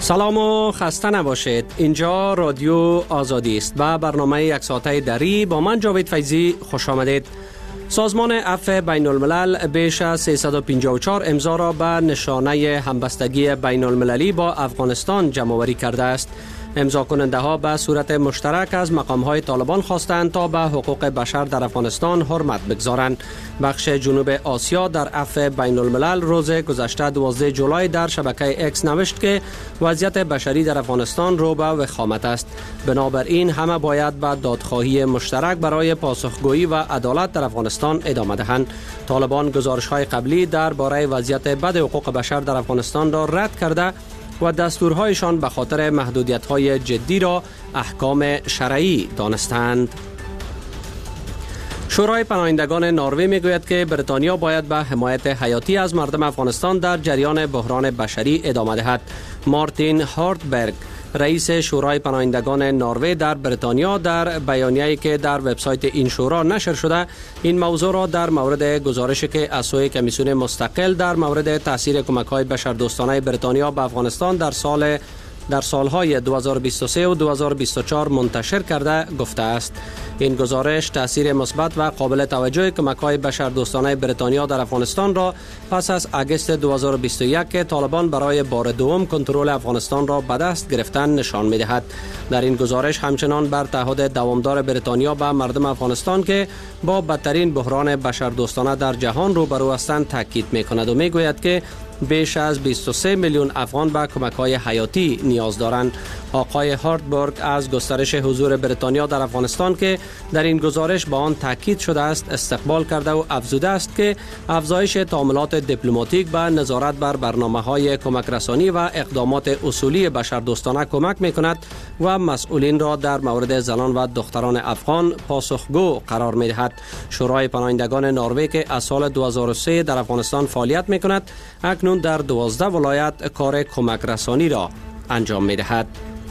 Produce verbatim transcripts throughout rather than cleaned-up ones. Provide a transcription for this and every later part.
سلام و خسته نباشید. اینجا رادیو آزادی است و برنامه یک ساعته دری با من جاوید فیضی خوش آمدید. سازمان عفو بین الملل بیش از سیصد و پنجاه و چهار امضا را به نشانه همبستگی بین المللی با افغانستان جمع‌آوری کرده است. امضا کننده ها به صورت مشترک از مقام های طالبان خواستند تا به حقوق بشر در افغانستان حرمت بگذارند. بخش جنوب آسیا در عفو بین الملل روز گذشته دوازده جولای در شبکه اکس نوشت که وضعیت بشری در افغانستان رو به وخامت است. بنابراین همه باید به دادخواهی مشترک برای پاسخگویی و عدالت در افغانستان ادامه دهند. طالبان گزارش های قبلی درباره وضعیت بد حقوق بشر در افغانستان را رد کرده و دستورهایشان به خاطر محدودیت‌های جدی را احکام شرعی دانستند. شورای پناهندگان نروژ میگوید که بریتانیا باید به حمایت حیاتی از مردم افغانستان در جریان بحران بشری ادامه دهد. مارتین هارتبرگ رئیس شورای پناهندگان نروژ در بریتانیا در بیانیه‌ای که در وبسایت این شورا نشر شده این موضوع را در مورد گزارشی که از سوی کمیسیون مستقل در مورد تاثیر کمک‌های بشردوستانه بریتانیا به افغانستان در سال در سالهای دو هزار و بیست و سه و دو هزار و بیست و چهار منتشر کرده گفته است. این گزارش تاثیر مثبت و قابل توجه کمک‌های بشردوستانه بریتانیا در افغانستان را پس از آگوست دو هزار و بیست و یک که طالبان برای بار دوم کنترل افغانستان را به دست گرفتن نشان می‌دهد. در این گزارش همچنان بر تعهد دوامدار بریتانیا به مردم افغانستان که با بدترین بحران بشردوستانه در جهان روبرو هستند تاکید می‌کند و می‌گوید که بیش از بیست و سه میلیون افغان به کمک‌های حیاتی نیاز دارند. آقای هارتبرگ از گسترش حضور بریتانیا در افغانستان که در این گزارش با آن تاکید شده است استقبال کرده و افزوده است که افزایش تعاملات دیپلماتیک به نظارت بر برنامه‌های کمک رسانی و اقدامات اصولی بشردوستانه کمک می‌کند و مسئولین را در مورد زنان و دختران افغان پاسخگو قرار می‌دهد. شورای پناهندگان نروژ که از سال دو هزار و سه در افغانستان فعالیت می‌کند اکنون در دوازده ولایت کار کمک رسانی را انجام می‌دهد.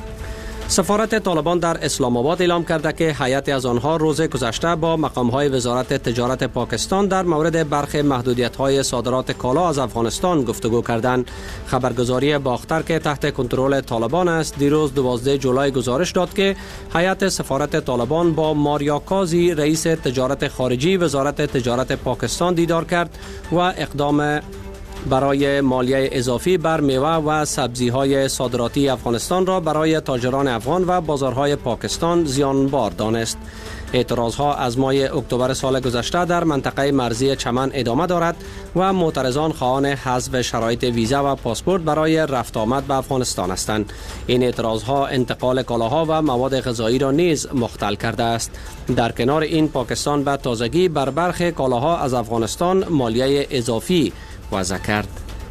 سفارت طالبان در اسلام آباد اعلام کرده که هیئتی از آنها روز گذشته با مقام‌های وزارت تجارت پاکستان در مورد برخی محدودیت‌های صادرات کالا از افغانستان گفتگو کردند. خبرگزاری باختر که تحت کنترل طالبان است دیروز دوازده جولای گزارش داد که هیئت سفارت طالبان با ماریا کازی رئیس تجارت خارجی وزارت تجارت پاکستان دیدار کرد و اقدام برای مالیه اضافی بر میوه و سبزی‌های صادراتی افغانستان را برای تاجران افغان و بازارهای پاکستان زیانبار دانست. اعتراضها از ماه اکتبر سال گذشته در منطقه مرزی چمن ادامه دارد و معترضان خواهان حذف شرایط ویزا و پاسپورت برای رفت آمد به افغانستان هستند. این اعتراضها انتقال کالاها و مواد غذایی را نیز مختل کرده است. در کنار این پاکستان به تازگی بر برخی کالاها از افغانستان مالیه اضافی وضع کرد.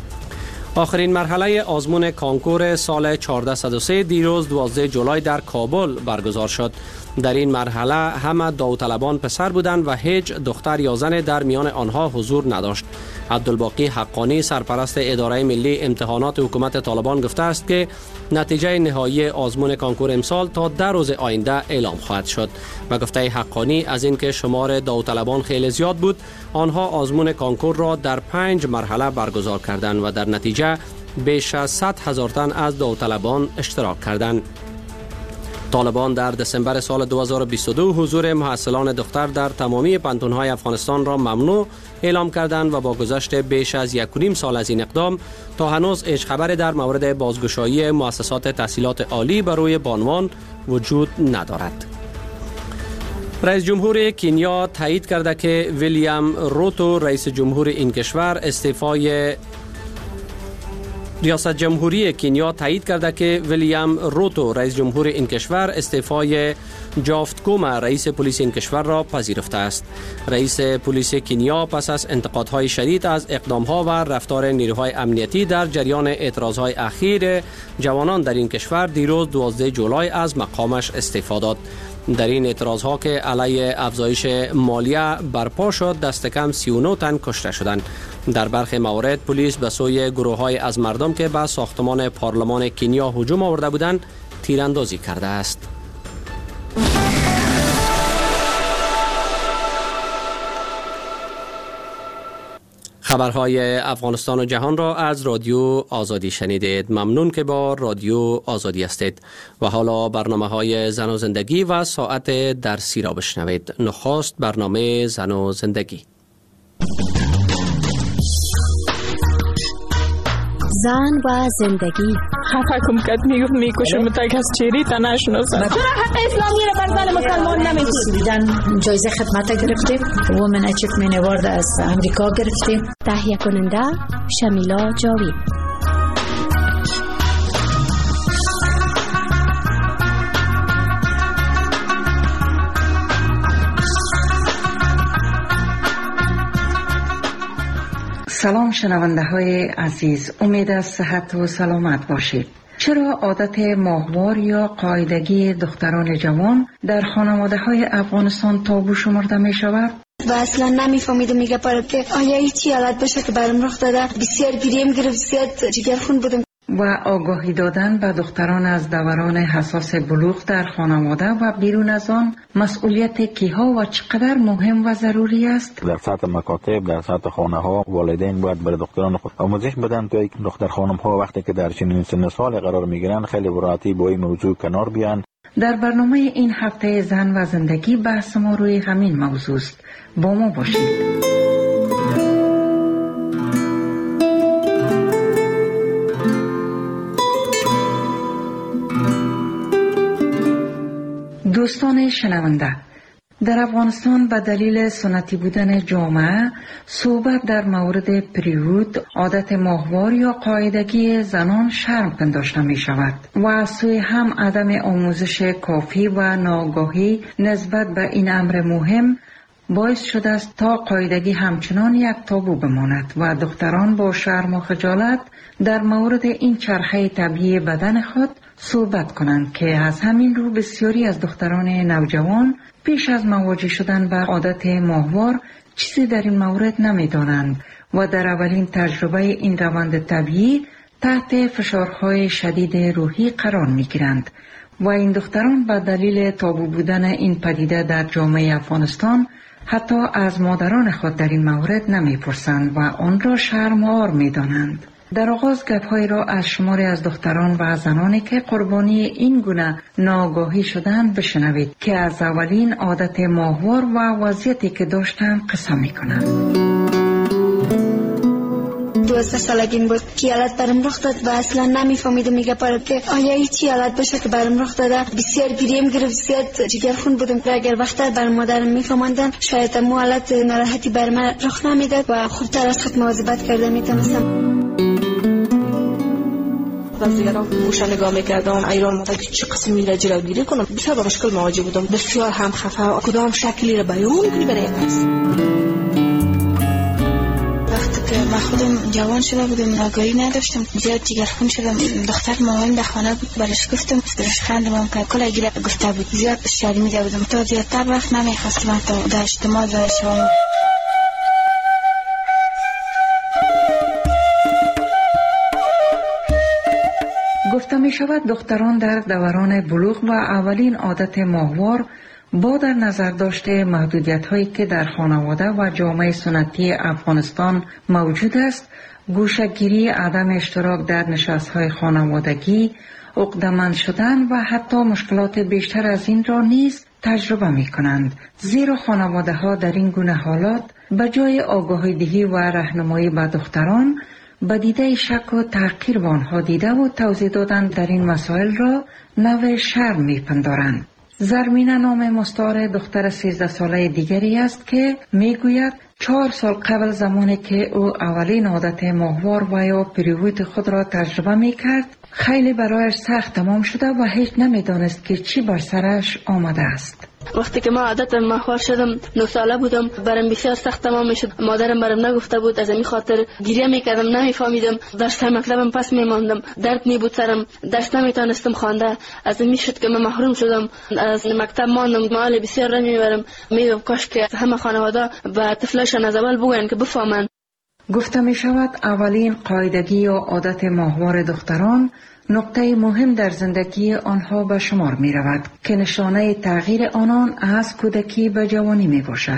آخرین مرحله آزمون کانکور سال چهارصد و سه دیروز دوازده جولای در کابل برگزار شد. در این مرحله همه داوطلبان پسر بودند و هیچ دختر یا زن در میان آنها حضور نداشت. عبدالباقی حقانی سرپرست اداره ملی امتحانات حکومت طالبان گفته است که نتیجه نهایی آزمون کانکور امسال تا ده روز آینده اعلام خواهد شد. و گفته حقانی از اینکه شمار داوطلبان خیلی زیاد بود آنها آزمون کانکور را در پنج مرحله برگزار کردند و در نتیجه بیش از صد هزار تن از داوطلبان اشتراک کردند. طالبان در دسامبر سال دو هزار و بیست و دو حضور محصلان دختر در تمامی پانتون‌های افغانستان را ممنوع اعلام کردند و با گذشت بیش از یک و نیم سال از این اقدام تا هنوز هیچ خبری در مورد بازگشایی مؤسسات تحصیلات عالی بر روی بانوان وجود ندارد. رئیس جمهور کنیا تایید کرده که ویلیام روتو رئیس جمهور این کشور استعفای ریاست جمهوری کنیا تایید کرده که ویلیام روتو رئیس جمهور این کشور استعفای جافت کوما رئیس پلیس این کشور را پذیرفته است. رئیس پلیس کنیا پس از انتقادهای شدید از اقدامها و رفتار نیروهای امنیتی در جریان اعتراضهای اخیر جوانان در این کشور دیروز دوازده جولای از مقامش استعفا داد. در این اعتراضها که علیه افزایش مالیه برپا شد دست کم سی و نه تن کشته شدند. در برخی موارد پلیس به سوی گروه‌های از مردم که به ساختمان پارلمان کنیا هجوم آورده بودند تیراندازی کرده است. خبرهای افغانستان و جهان را از رادیو آزادی شنیدید. ممنون که با رادیو آزادی هستید. و حالا برنامه های زن و زندگی و ساعت درسی را بشنوید. نخست برنامه زن و زندگی. زن و زندگی. خفه کم کد میگفت میکشم تک از چیری تا نشناسم. چرا حق اسلامی را بر زن مسلمان نمیدید؟ جایزه خدمت گرفتیم. وومن اچیومنت اوارد از امریکا گرفتیم. تهیه کننده شمیلا جاوید. سلام شنونده های عزیز، امید از صحت و سلامت باشید. چرا عادت ماهوار یا قاعدگی دختران جوان در خانواده های افغانستان تابو شمرده می شود؟ و اصلا نمیفهمیدم میگه پاره که آیا هیچی حالت بشه که برام رخ داده. بسیار گریم گرفت، زیاد جگرخون بودم. و آگاهی دادن به دختران از دوران حساس بلوغ در خانواده و بیرون از آن مسئولیت کیها و چقدر مهم و ضروری است؟ در سطح مکاتب، در سطح خانه ها والدین باید برای دختران خود آموزش بدن تا دختر خانم ها وقتی که در چنین سن سال قرار میگیرن خیلی براتی با این موضوع کنار بیان. در برنامه این هفته زن و زندگی بحث ما روی همین موضوع است. با ما باشید. دوستان شنونده، در افغانستان به دلیل سنتی بودن جامعه صحبت در مورد پریود، عادت ماهوار یا قاعدگی زنان شرم پنداشته می شود و از سوی هم عدم آموزش کافی و ناآگاهی نسبت به این امر مهم باعث شده است تا قاعدگی همچنان یک تابو بماند و دختران با شرم و خجالت در مورد این چرخه طبیعی بدن خود صحبت کنند که از همین رو بسیاری از دختران نوجوان پیش از مواجه شدن با عادت ماهوار چیزی در این مورد نمی دانند و در اولین تجربه این روند طبیعی تحت فشارهای شدید روحی قرار می گیرند و این دختران به دلیل تابو بودن این پدیده در جامعه افغانستان حتی از مادران خود در این مورد نمی پرسند و آن را شرم‌آور می دانند. در آغاز گپ‌هایی را از شماری از دختران و زنانی که قربانی این گونه ناآگاهی شدند بشنوید که از اولین عادت ماهوار و وضعیتی که داشتند قصه می‌کنند. دوازده سالگیم بود که حالت برام رخ داد و اصلا نمیفهمیدم میگه پاره که آیا هیچی حالت بشه که برام رخ داده. بسیار گریم گرفت، زیاد جگرخون بودم. اگر وقتر بر مادرم میفهماندن شاید مو حالت ناراحتی بر من رخ نمیداد و خوبتر از خود مواظبت کرده میتونستم. از دیگران گوشه نگاه میکردم، ایران مادر که چه قسمی را جلوگیری کنم. بسیار با مشکل مواجه بودم، بسیار هم خفه. کدام شکلی را بیان کنی برای کس. وقتی که من خودم جوان شده بودم آگاهی نداشتم، زیاد جگرخون شدم. دختر مامان در خانه بود، برش گفتم برش خندم که کلا گیره گفته بود. زیاد شرمیده بودم تا زیادتر وقت نمیخواستم تا در اجتماع ظاهر شوم. گفته می شود دختران در دوران بلوغ و اولین عادت ماهوار با در نظر داشته محدودیت هایی که در خانواده و جامعه سنتی افغانستان موجود است، گوشه‌گیری، عدم اشتراک در نشست های خانوادگی، عقده‌مند شدن و حتی مشکلات بیشتر از این را نیز تجربه می کنند. زیرا خانواده ها در این گونه حالات به جای آگاهی دهی و راهنمایی به دختران با دیده شک و تحقیر به آنها دیده و توضیح دادن در این مسائل را نوع شرم می‌پندارند. زرمینه نام مستعار دختر سیزده ساله دیگری است که میگوید چهار سال قبل زمانی که او اولین عادت ماهوار و یا پریود خود را تجربه می‌کرد خیلی برایش سخت تمام شده و هیچ نمی‌دانست که چی بر سرش آمده است. وقتی که ما عادت ماهوار شدم نه ساله بودم، برام بسیار سخت تمام میشد. مادرم برام نگفته بود، از این خاطر گریه میکردم، نمیفهمیدم. درس مکتبم پس میماندم، درد میبود سرم، درس نمیتونستم خوانده. از این میشد که من محروم شدم، از مکتب ماندم. مال بسیار رنج میبرم. میگم کاش که همه خانواده و طفلاشان از اول بگوین که بفهمن. گفته می شود اولین قاعدگی یا عادت ماهوار دختران نقطه مهم در زندگی آنها به شمار می رود که نشانه تغییر آنان از کودکی به جوانی می باشد.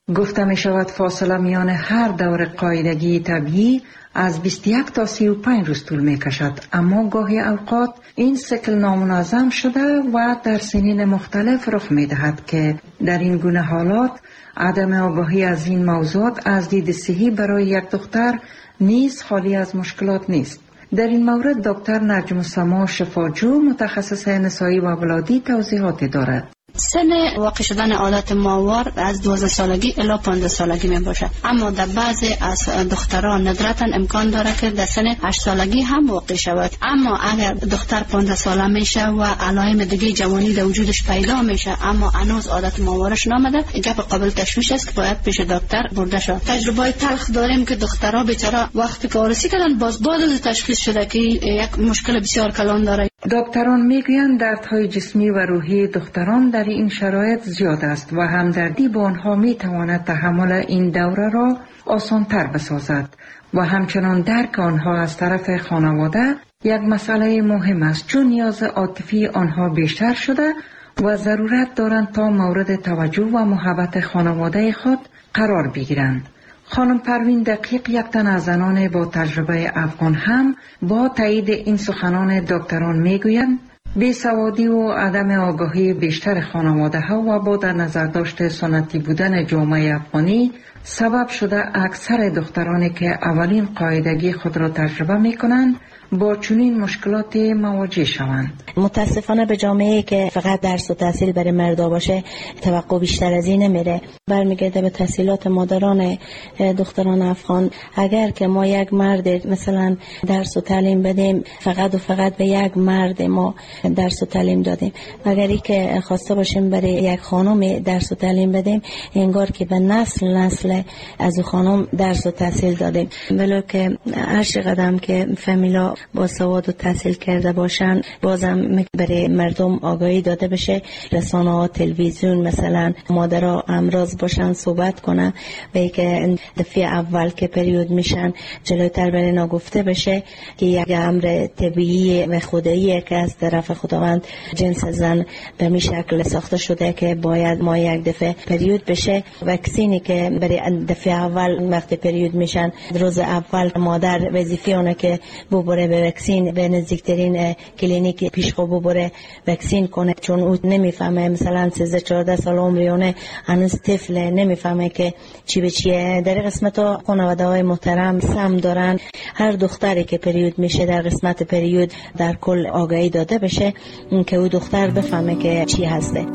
گفته می شود فاصله میان هر دور قاعدگی طبیعی از بیست و یک تا سی و پنج روز طول می کشد، اما گاهی اوقات این سیکل نامنظم شده و در سنین مختلف رخ می دهد که در این گونه حالات عدم آگاهی از این موضوعات از دید صحی برای یک دختر نیز خالی از مشکلات نیست. در این مورد دکتر نجم السما شفاجو متخصص نسایی و ولادی توضیحات دارد. سن واقع شدن عادت ماهوار از دوازده سالگی الی پانزده سالگی می باشد، اما در بعضی از دختران ندرتا امکان داره که در سن هشت سالگی هم واقع شود. اما اگر دختر پانزده ساله میشه و علائم دیگه جوانی در وجودش پیدا میشه اما هنوز عادت ماهوارش نامده، گپ قابل تشویش است که باید پیش دکتر برده شود. تجربه تلخ داریم که دخترها بیچاره وقتی که عروسی کردن باز بعد از تشخیص شده که یک مشکل بسیار کلان داره. دکتران میگویند دردهای جسمی و روحی دختران در این شرایط زیاد است و همدردی با آنها میتواند تحمل این دوره را آسانتر بسازد و همچنان درک آنها از طرف خانواده یک مسئله مهم است، چون نیاز عاطفی آنها بیشتر شده و ضرورت دارند تا مورد توجه و محبت خانواده خود قرار بگیرند. خانم پروین دقیق یک تن از زنان با تجربه افغان هم با تایید این سخنان دکتران میگویند بیسوادی و عدم آگاهی بیشتر خانواده ها و با در نظر داشت سنتی بودن جامعه افغانی سبب شده اکثر دخترانی که اولین قاعدگی خود را تجربه می کنند با چنین مشکلات مواجه شوند. متاسفانه به جامعه که فقط درس و تحصیل برای مردا باشه توقع بیشتر از این نمیره، برمیگرده به تحصیلات مادران دختران افغان. اگر که ما یک مرد مثلا درس و تعلیم بدیم، فقط و فقط به یک مرد ما درس و تعلیم دادیم، اگر ای که خواسته باشیم برای یک خانم درس و تعلیم بدیم، انگار که به نسل نسل از خانم درس و تحصیل دادیم. ولو که هر چقدر که فامیلا با سواد و تحصیل کرده باشن، بازم برای مردم آگاهی داده بشه، رسانه ها، تلویزیون مثلا مادرها امراض باشن صحبت کنن و که دفعه اول که پریود میشن جلوتر برای نگفته بشه که یک امر طبیعی و خداییه که از طرف خداوند جنس زن به می شکل ساخته شده که باید ما یک دفعه پریود بشه. وکسینی که برای دفعه اول وقت پریود میشن، روز اول مادر وظیفه اونه که ببره به وکسین، به نزدیکترین کلینیک پیشخو ببره وکسین کنه، چون او نمیفهمه، مثلا سیزده چهارده سال عمریونه هنوز طفل نمیفهمه که چی به چیه. در قسمت ها خانواده های محترم سم دارن، هر دختری که پریود میشه در قسمت پریود در کل آگاهی داده بشه که او دختر بفهمه که چی هسته.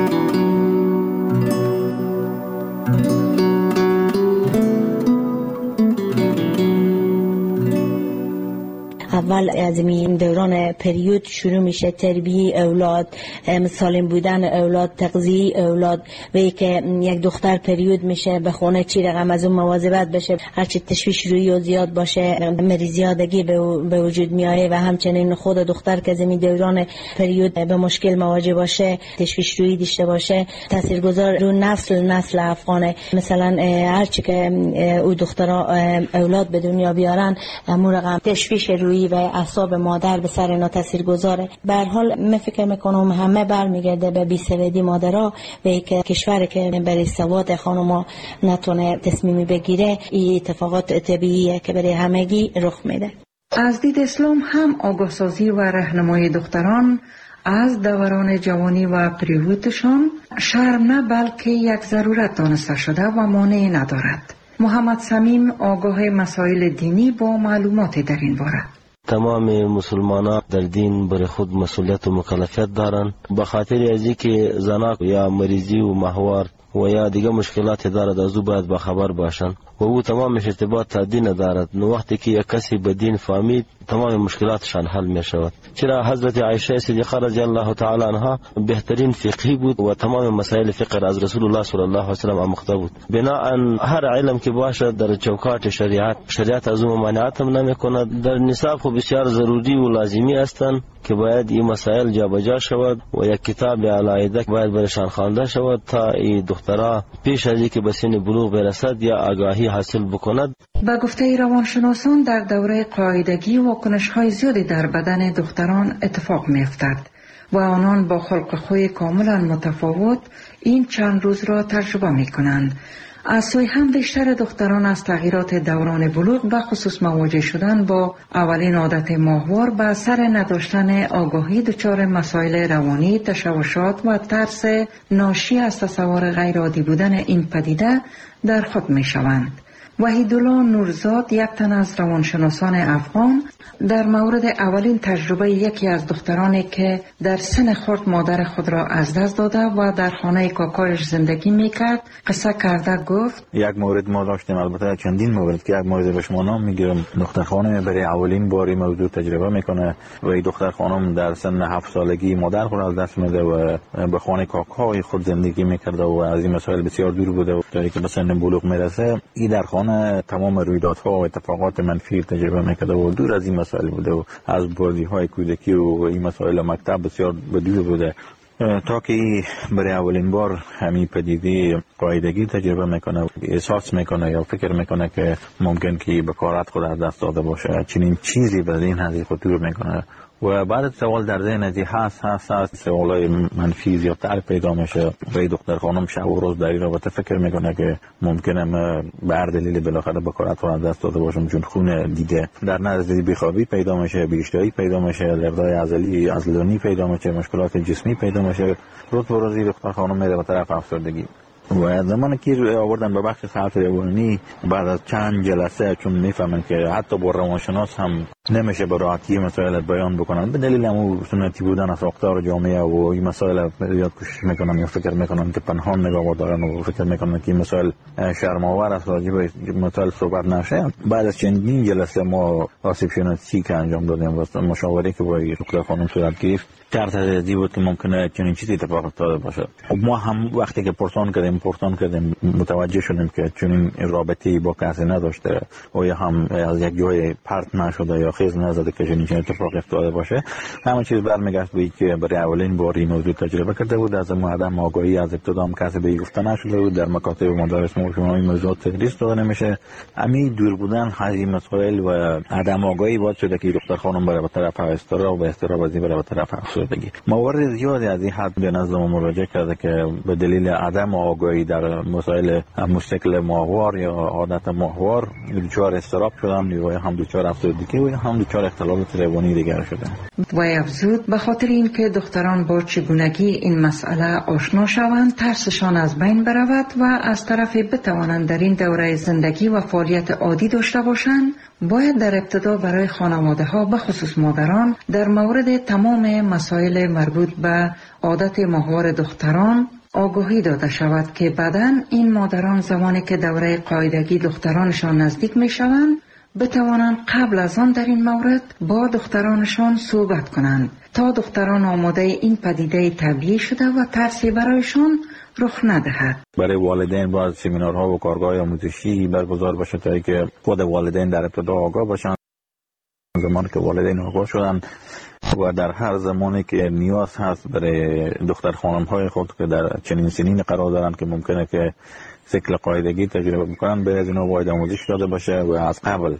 اول از این دوران پریود شروع میشه تربیه اولاد، سالم بودن اولاد، تغذیه اولاد. و که یک دختر پریود میشه به خونه چی رقم از اون مواظبت بشه، هرچی تشویش روی و زیاد باشه مریضیادگی به وجود میایه و همچنین خود دختر که از این دوران پریود به مشکل مواجه باشه، تشویش روی داشته باشه، تاثیرگذار رو نسل نسل افغانه. مثلا هرچی که او دخترها اولاد به دنیا بیارن همون رقم تشویش روی و اعصاب مادر به سر اینا تاثیر گذاره. به هر حال من فکر میکنم همه برمیگرده به بی‌سوادی مادرها و که کشور که برای سواد خانوما نتونه تصمیمی بگیره، این اتفاقات طبیعیه که برای همگی رخ میده. از دید اسلام هم آگاهسازی و راهنمای دختران از دوران جوانی و پریودشان شرم نه بلکه یک ضرورت دانسته شده و مانعی ندارد. محمد صمیم آگاه مسائل دینی با معلومات در این باره. تمام مسلمانان در دین برای خود مسئولیت و مکلفیت دارند، به خاطر از اینکه زنان یا مریضی و ماهوار و یا دیگه مشکلات دارد از او باید بخبر باشند و او تمامش ارتباط تا دین دارد. نو وقتی که یک کسی به دین فهمید تمام مشکلاتشان حل می شود. چرا حضرت عایشه صدیقه رضی الله تعالی عنها بهترین فقهی بود و تمام مسائل فقه از رسول الله صلی الله علیه و سلم آموخته بود. بناهن هر علم که باشد در چوکات شریعت، شریعت از اون ممانعت هم نمی کند. در نصاب خو بسیار ضروری و لازمی هستند که باید این مسائل جابجا شود و یک کتاب علایده باید برشان خوانده شود تا این دخترها پیش از اینکه به سن بلوغ برسد یا آگاهی حاصل بکند. با گفته روانشناسان در دوره قاعدگی واکنش‌های زیادی در بدن دختران اتفاق می‌افتد و آنان با خلق خوی کاملا متفاوت این چند روز را تجربه می کنند. از سوی هم بیشتر دختران از تغییرات دوران بلوغ به خصوص مواجه شدن با اولین عادت ماهوار به اثر نداشتن آگاهی دچار مسائل روانی، تشوشات و ترس ناشی از تصور غیر عادی بودن این پدیده در خود می شوند. وحیدالله نورزاد، یک تن از روانشناسان افغان، در مورد اولین تجربه یکی از دخترانی که در سن خرد مادر خود را از دست داده و در خانه کاکایش زندگی میکرد قصه کرده گفت: یک مورد ما داشتیم، البته چندین مورد که یک مورد به شما نام میگیرم. دختر خانم برای اولین باری موضوع تجربه میکنه و این دختر خانم در سن هفت سالگی مادر خود از دست میده و به خانه کاکای خود زندگی میکرده و از این مسائل بسیار دور بوده و تا که به سن بلوغ میرسه این در خانه تمام رویدادها و اتفاقات منفی تجربه میکرده و دور از این مسائل بوده و از بازی‌های کودکی و این مسائل مکتب بسیار بدور بوده تا که برای اولین بار همین پدیده قاعدگی تجربه میکنه، احساس میکنه یا فکر میکنه که ممکن که به کارات خود از دست داده باشه. چنین چیزی به این حدی خطور میکنه و بعد سوال در ذهن ازی هست هست هست سوالای منفی زیادتر پیدا میشه و این دختر خانم شب و روز در این رابطه فکر میکنه که ممکنه من به هر دلیل بالاخره به کارات رو از دست داده باشم، چون خون دیده در نزدیک بیخوابی پیدا میشه، بیشتری پیدا میشه، لردای عضلی عضلانی پیدا میشه، مشکلات جسمی پیدا میشه. روز به روز دختر خانم میره به طرف افسردگی و زمانی که آوردن به بخش صحت روانی بعد از چند جلسه چون میفهمن که حتی با روانشناس هم نمیشه به راحتی مسائل بیان بکنن به دلیل همون سنتی بودن از ساختار جامعه و این مسائل زیاد کوشش میکنن یا فکر میکنن که پنهان نگاه دارن و فکر میکنن که این مسائل شرم‌آور است راجع به مسائل صحبت نشه. بعد از چندین جلسه ما آسیب شناسی که انجام دادیم و مشاوره که با دکتر خانم صورت گرفت تحت ازی بود که ممکنه چنین چیزی اتفاق افتاده باشه. خب ما هم وقتی که پرسان کردیم پرسان کردیم متوجه شدیم که چنین رابطه‌ای با کسی نداشته و یا هم از یک جای پرت نشده یا خیز نزده که چنین اتفاق افتاده باشه. همه چیز برمیگشت به اینکه برای اولین بار این موضوع تجربه کرده بود. از عدم آگاهی از ابتدا هم کسی به گفته نشده بود. در مکاتب مدارس ما این موضوع تدریس داده نمیشه. همین دور بودن از این مسائل و عدم آگاهی باعث شده که دختر خانم بره به طرف استراب و استراب از این بره به طرف افسردگی. موارد زیادی از این حد به نظر ما مراجعه کرده که به دلیل عدم آگاهی در مسائل مشکل ماهوار یا عادت ماهوار دچار استراب شدن یا هم دچار افسردگی و هم دچار اختلالات روانی دیگر شدن. و افزود به خاطر اینکه دختران با چگونگی این مسئله آشنا شوند ترسشان از بین برود و از طرف بتوانند در این دوره زندگی و فعالیت عادی داشته باشند، باید در ابتدا برای خانواده ها به خصوص مادران در مورد تمام مسائل مربوط به عادت ماهوار دختران آگاهی داده شود که بعداً این مادران زمانی که دوره قاعدگی دخترانشان نزدیک می شوند بتوانند قبل از آن در این مورد با دخترانشان صحبت کنند تا دختران آماده این پدیده طبیعی شده و ترسی برایشان رخ ندهد. برای والدین باید سمینارها و کارگاه آموزشی برگزار بشه تا که خود والدین در ابتدا آگاه باشند. زمانی که والدین آگاه شدن و در هر زمانی که نیاز هست برای دختر خانم های خود که در چنین سنین قرار دارند که ممکنه که سیکل قاعدگی تجربه بکنن به از اینا باید آموزش داده باشه و از قبل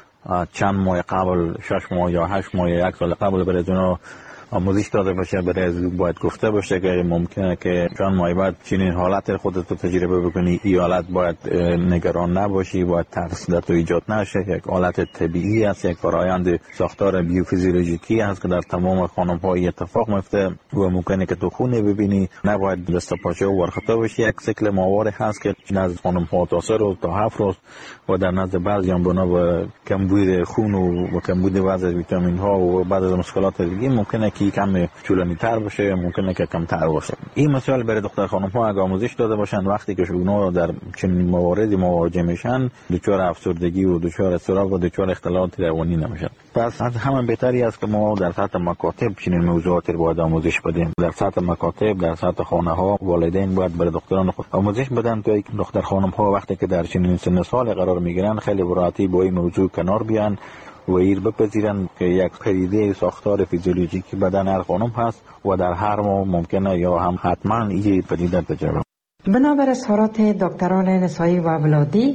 چند ماه قبل شش ماه یا هشت ماه یا یک سال قبل برای از اینا آموزش داده باشه. برای از باید گفته باشه که ممکنه که چند ماه بعد چنین حالت خودت رو تجربه بکنی. این حالت باید نگران نباشی، باید ترس در تو ایجاد نشه. یک حالت طبیعی است، یک فرآیند ساختار بیوفیزیولوژیکی است که در تمام خانم‌ها اتفاق میفته و ممکنه که تو خونه ببینی. نباید دست پاچه و ورخته باشی. یک سیکل ماهواره هست که نزد خانم‌ها تا سه روز تا هفت روز و در نزد بعضیان بنا به کمبود خون و کمبود بعضی از ویتامین ها و بعضی از مشکلات دیگه ممکنه که کم طولانی تر باشه، ممکنه که کم تر باشه. این مسائل برای دختر خانم ها اگه آموزش داده باشن وقتی که اونا در چنین مواردی مواجه میشن دچار افسردگی و دچار استراب و دچار اختلالات روانی نمیشن. پس از همین بهتری است که ما در سطح مکاتب چنین موضوعات رو باید آموزش بدیم. در سطح مکاتب، در سطح خانه ها والدین باید برای دختران خود آموزش بدن تا دختر خانم ها وقتی که در چنین سن سال قرار میگیرن خیلی براحتی با این موضوع کنار بیان و ایر بپذیرن که یک پدیده ساختار فیزیولوژیکی بدن هر خانم هست و در هر ماه ممکنه یا هم حتما این پدیده تجربه. بنابر اظهارات دکتران نسایی و ولادی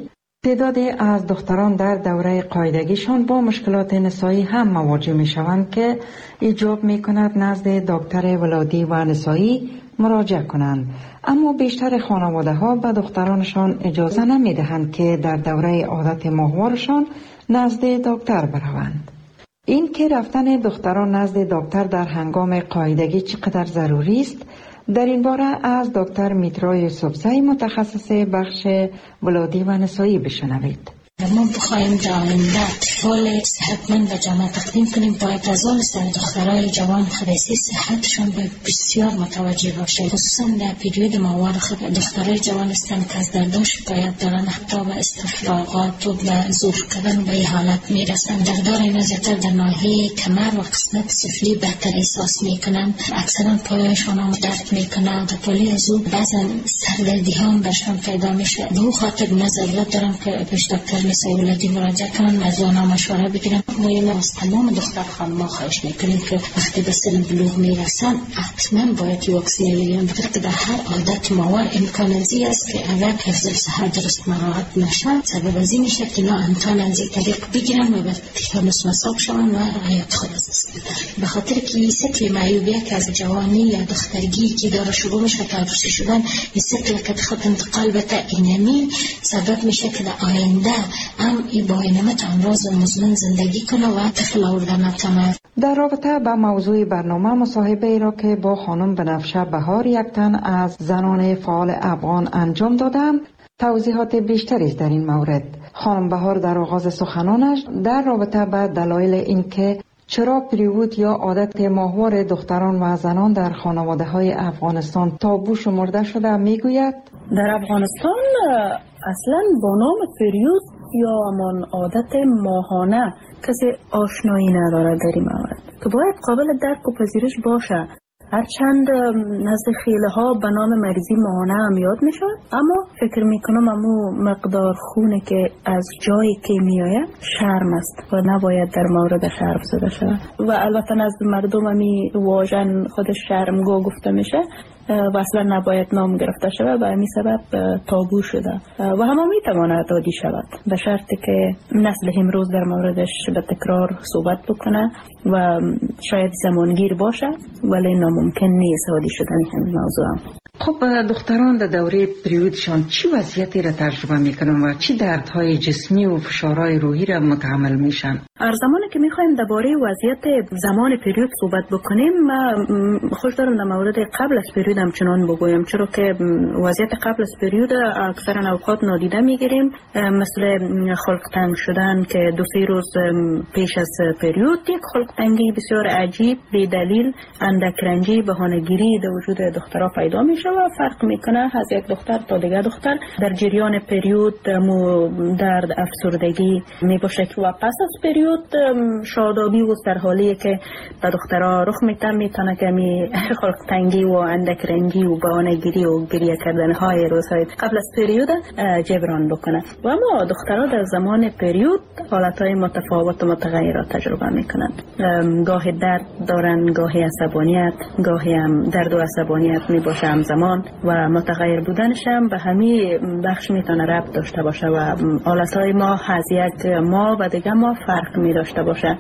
تعدادی از دختران در دوره قاعدگیشان با مشکلات نسایی هم مواجه می شوند که ایجاب می کند نزد دکتر ولادی و نسایی مراجعه کنند، اما بیشتر خانواده ها به دخترانشان اجازه نمی دهند که در دوره عادت ماهوارشان نزد دکتر بروند. این که رفتن دختران نزد دکتر در هنگام قاعدگی چقدر ضروری است، در این باره از دکتر میترا یوسفزئی متخصص بخش ولادی و نسایی بشنوید. ما بخوایم در آینده اطفال صحتمند و جامعه تقدیم کنیم، باید از آن سر دخترای جوان خدایسی صحتشان به بسیار متوجه باشه، خصوصا در پیریود ماهوار خود. دخترای جوان هستند که از دردان شکایت دارن، حتی به استفراغات و به ظروف کردن به این حالت میرسند. دردار اینا زیادتر در ناحیه کمر و قسمت سفلی بهتر احساس میکنن، اکثرا پایشان هم درد میکنه و در پالی از او بعضا سردردی هم برشان پیدا میشه. به اون خاطر من ضرورت دارم که پیش دکتر نسایی ولادی مراجعه کنن، از آنها مشوره بگیرن. ما اینو از تمام دختر خانم‌ها خواهش میکنیم که وقتی به سن بلوغ میرسن حتما باید واکسین بگیرن، بخاطر که در هر عادت ماهوار امکان ازی است که اگر حفظ صحت درست مراعات نشه سبب ازی میشه که اینا امکان ازی طریق بگیرن و به تیتانوس مصاب شون و حیات خود از دست بدن. به خاطر که این سطح معیوبیه که از جوانی یا دخترگی که داره شروع میشه تا عروسی شدن، این سطح که خط انتقال به اینمی سبب میشه که در آینده هم ای با اینمت امراض مزمن زندگی کنه و طفل آوردن نتونه. در رابطه با موضوع برنامه مصاحبه ای را که با خانم بنفشه بهار یک تن از زنان فعال افغان انجام دادم، توضیحات بیشتری در این مورد. خانم بهار در آغاز سخنانش در رابطه با دلایل اینکه چرا پریود یا عادت ماهوار دختران و زنان در خانواده های افغانستان تابو شمرده شده میگوید در افغانستان اصلا با نام پریود یا همان عادت ماهانه کسی آشنایی نداره در این مورد که باید قابل درک و پذیرش باشه. هرچند نزد خیله ها به نام مریضی ماهانه هم یاد می شود، اما فکر می کنم امو مقدار خونه که از جایی که می آید شرم است و نباید در مورد شرم زده شود و البته نزد مردم همی واژن خودش شرمگاه گفته میشه و اصلا نباید نام گرفته شود و همین سبب تابو شده و همه می تواند دادی شود به شرطی که نسل امروز در موردش به تکرار صحبت بکنه و شاید زمانگیر باشه ولی ناممکن نیست عادی شدن همین موضوع هم. خب دختران در دوره پریودشان چی وضعیتی را تجربه میکنن و چی دردهای جسمی و فشارهای روحی را متحمل میشن؟ هر زمانی که میخوایم درباره وضعیت زمان پریود صحبت بکنیم، ما خوش دارم در مورد قبل از پریود هم چنان بگویم، چرا که وضعیت قبل از پریود اکثرا اوقات نادیده میگیریم، مثل خلق تنگ شدن که دو سه روز پیش از پریود، یک خلق تنگی بسیار عجیب بی دلیل، اندک رنجی، بهانه‌گیری در وجود دخترها پیدا میشه و فرق میکنه از یک دختر تا دیگر دختر. در جریان پریود مو درد افسردگی میباشه و پس از پریود شادابی و سرحالی که به دخترها رخ میتن میتونه که می خلق تنگی و اندک رنجی و بهانه‌گیری و گریه کردن های روزهای قبل از پریود جبران بکنه. و اما دخترها در زمان پریود حالتهای متفاوت و متغیر را تجربه میکنند. گاهی درد دارن، گاهی عصبانیت، گاهی هم درد و عصبانیت میباشه همزمان و متغیر بودنش هم به همین بخش میتونه ربط داشته باشه و حالتهای ما از یک ماه و دیگه ما فرق می داشته باشه.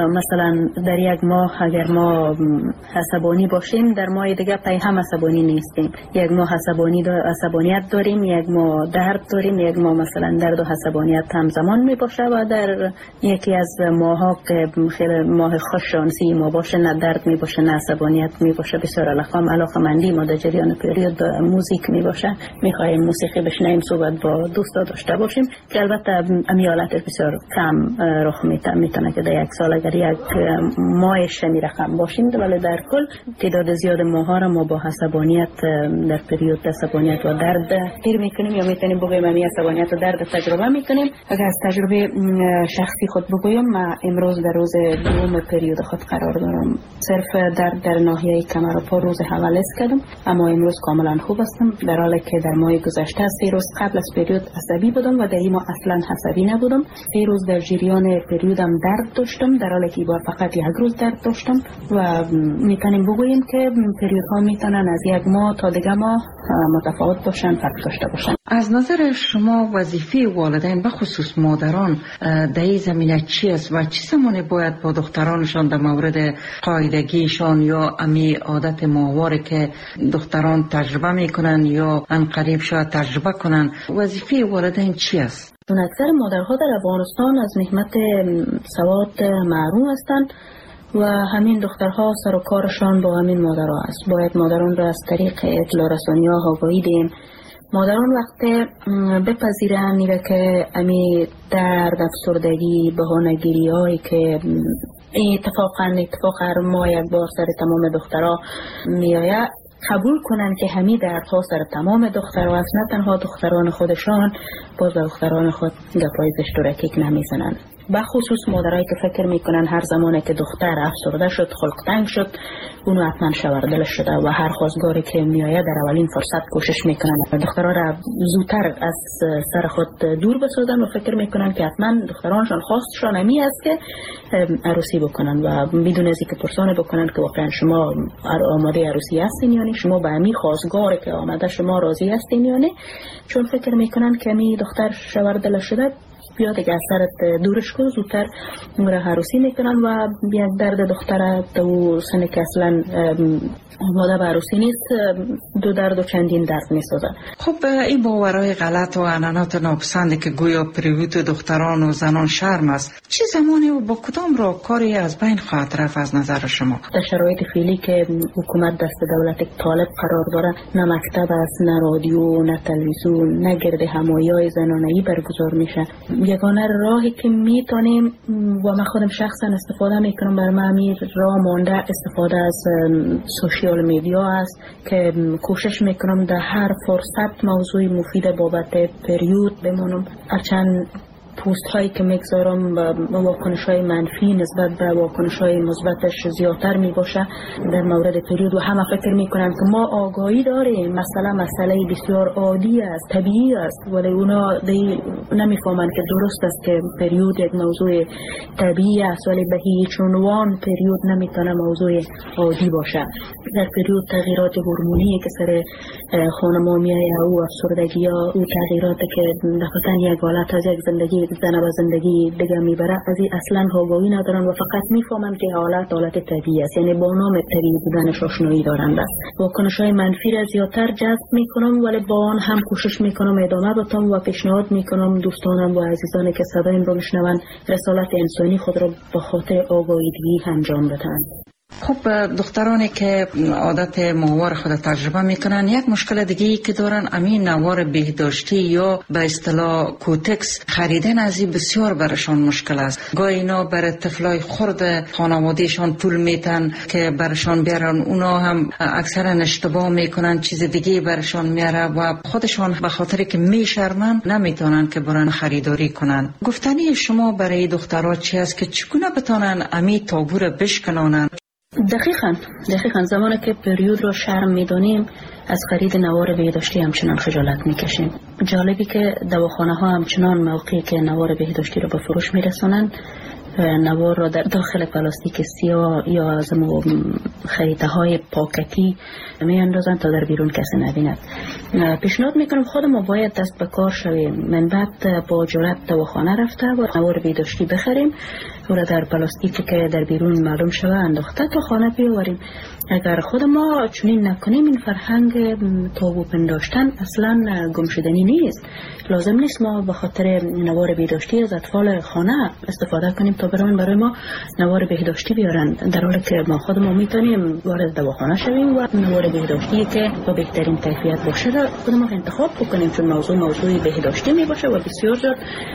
مثلا در یک ماه اگر ما عصبانی باشیم، در ماه دیگه پای هم عصبانی نیستیم. یک ماه عصبانی دا عصبانیت داریم، یک ماه درد داریم، یک ماه مثلا درد و عصبانیت همزمان می باشه و در یکی از ماها که خیلی ماه خوششانسی ما باشه نه درد می باشه نه عصبانیت می باشه، بسیار علاقم علاقمندی ما در جریان پریود موزیک می باشه، می خواهیم موسیقی بشنویم، صحبت با دوستا داشته باشیم که البته امیالتش بسیار کم رخ میتونه که در یک سال اگر یک ماهش می رقم باشیم، ولی در کل تعداد زیاد ماها را ما با عصبانیت در پریود عصبانیت و درد گیر میکنیم یا میتونیم بگویم ما عصبانیت و درد تجربه میکنیم. اگر از تجربه شخصی خود بگویم، ما امروز در روز دوم پریود خود قرار دارم. صرف درد در ناحیه کمر و پا روز اول است کردم، اما امروز کاملا خوب هستم، در حالی که در ماه گذشته سه روز قبل از پریود عصبی بودم و در این ماه اصلا عصبی نبودم. سه روز در جریان پریود پریودم درد داشتم، در حالی که بار فقط یک روز درد داشتم و میتونیم بگوییم که پریودها میتونن از یک ماه تا دیگه ماه متفاوت باشن، فرق داشته باشن. از نظر شما وظیفه والدین به خصوص مادران در این زمینه چی است و چه زمانی باید با دخترانشان در مورد قاعدگیشان یا امی عادت ماهواره که دختران تجربه میکنن یا ان قریب شاید تجربه کنن، وظیفه والدین چی است؟ اکثر مادرها در افغانستان از نعمت سواد محروم هستند و همین دخترها سر و کارشان با همین مادرها است. باید مادران را از طریق اطلاع رسانی ها آگاهی دهیم. مادران وقتی بپذیرند میره که امی درد، افسردگی، بهانه‌گیری هایی که اتفاقا اتفاق هر ماه یک بار سر تمام دخترها میآید قبول کنن که همین دردها سر تمام دخترها است، نه تنها دختران خودشان، باز دختران خود گپای زشت نمیزنن. بخصوص مادرایی که فکر میکنن هر زمانی که دختر افسرده شد، خلق تنگ شد، اونو حتما شوردلش شده و هر خواستگاری که میآید در اولین فرصت کوشش میکنن دخترها را زودتر از سر خود دور بسازن و فکر میکنن که حتما دخترانشان خواستشان همی است که عروسی بکنن و بدون از اینکه پرسانه بکنن که واقعا شما آماده عروسی هستین یا نه، شما به همی خواستگاری که آمده شما راضی هستین یا نه، چون فکر میکنن که همی دختر شوردلش شده بیا دیگه از سرت دورش کن، زودتر را عروسی میکنن و یک درد دختر تو سنه که اصلا آماده به عروسی نیست، دو درد و چندین درد میسازن. خب این باورهای غلط و عنعنات ناپسنده که گویا پریود دختران و زنان شرم است، چه زمانی و با کدام راهکاری از بین خواهد رفت از نظر شما؟ در شرایط فعلی که حکومت دست دولت طالب قرار داره، نه مکتب است، نه رادیو، نه تلویزیون، نه گرد همایی‌های زنانه‌ای برگزار میشه. یگانه راهی که میتونیم و من خودم شخصا استفاده میکنم برای من امیر راه مانده استفاده از سوشیال میدیا است که کوشش میکنم در هر فرصت موضوع مفید بابت پریود بمونم. هرچند پوست هایی که میگذارم و واکنش های منفی نسبت به واکنش های مثبتش زیادتر می باشه در مورد پریود و همه فکر میکنن که ما آگاهی داریم، مثلا مسئله بسیار عادی است، طبیعی است، ولی اونا نمیفهمن که درست است که پریود یک موضوع طبیعی است، ولی به هیچ عنوان پریود نمیتونه موضوع عادی باشه. در پریود تغییرات هورمونی که سر خانم میایه او افسردگی ها او تغییراتی که دفعتاً یک حالت از یک زندگی زن و زندگی دیگه میبره، از این اصلا آگاهی ندارن و فقط میفهمن که حالت حالت طبیعی است، یعنی با نام طبیعی بودنش آشنایی دارند. واکنش های منفی را زیادتر جذب میکنم، ولی با آن هم کوشش میکنم ادامه بدم و پیشنهاد میکنم دوستانم و عزیزانی که صدایم رو میشنون رسالت انسانی خود را به خاطر آگاهی انجام بدن. خب دخترانی که عادت ماهوار خود تجربه میکنن، یک مشکل دیگه ای که دارن امین نوار بهداشتی یا به اصطلاح کوتکس خریدن از این بسیار برشان مشکل است. گاهی اینا برای طفلای خرد خانوادهشان پول میتن که برشان بیارن، اونا هم اکثرا اشتباه میکنن، چیز دیگه برشان میاره و خودشان به خاطر که میشرمن نمیتونن که برن خریداری کنن. گفتنی شما برای دخترها چی است که چگونه بتونن امی تابو را بشکنانن؟ دقیقاً دقیقاً زمانی که پریود رو شرم میدونیم از خرید نوار بهداشتی همچنان خجالت میکشیم. جالبی که دواخانه ها همچنان موقعی که نوار بهداشتی رو به فروش میرسونن نوار را در داخل پلاستیک سیاه یا از خریده های پاکتی می اندازن تا در بیرون کسی نبیند. پیشنهاد میکنم خود ما باید دست به کار شویم. من بعد با جرأت دواخانه رفته و نوار بهداشتی بخریم و را در پلاستیکی که در بیرون معلوم شده انداخته تا خانه بیاوریم. اگر خود ما چنین نکنیم این فرهنگ تابو پنداشتن اصلا گمشدنی نیست. لازم نیست ما به خاطر نوار بهداشتی از اطفال خانه استفاده کنیم تا برامون برای ما نوار بهداشتی بیارن، در حالی که ما خودمون میتونیم وارد دواخانه شویم و نوار بهداشتی که با بهترین کیفیت باشه را خودمون انتخاب بکنیم، چون موضوع موضوع بهداشتی می باشه و بسیار زیاد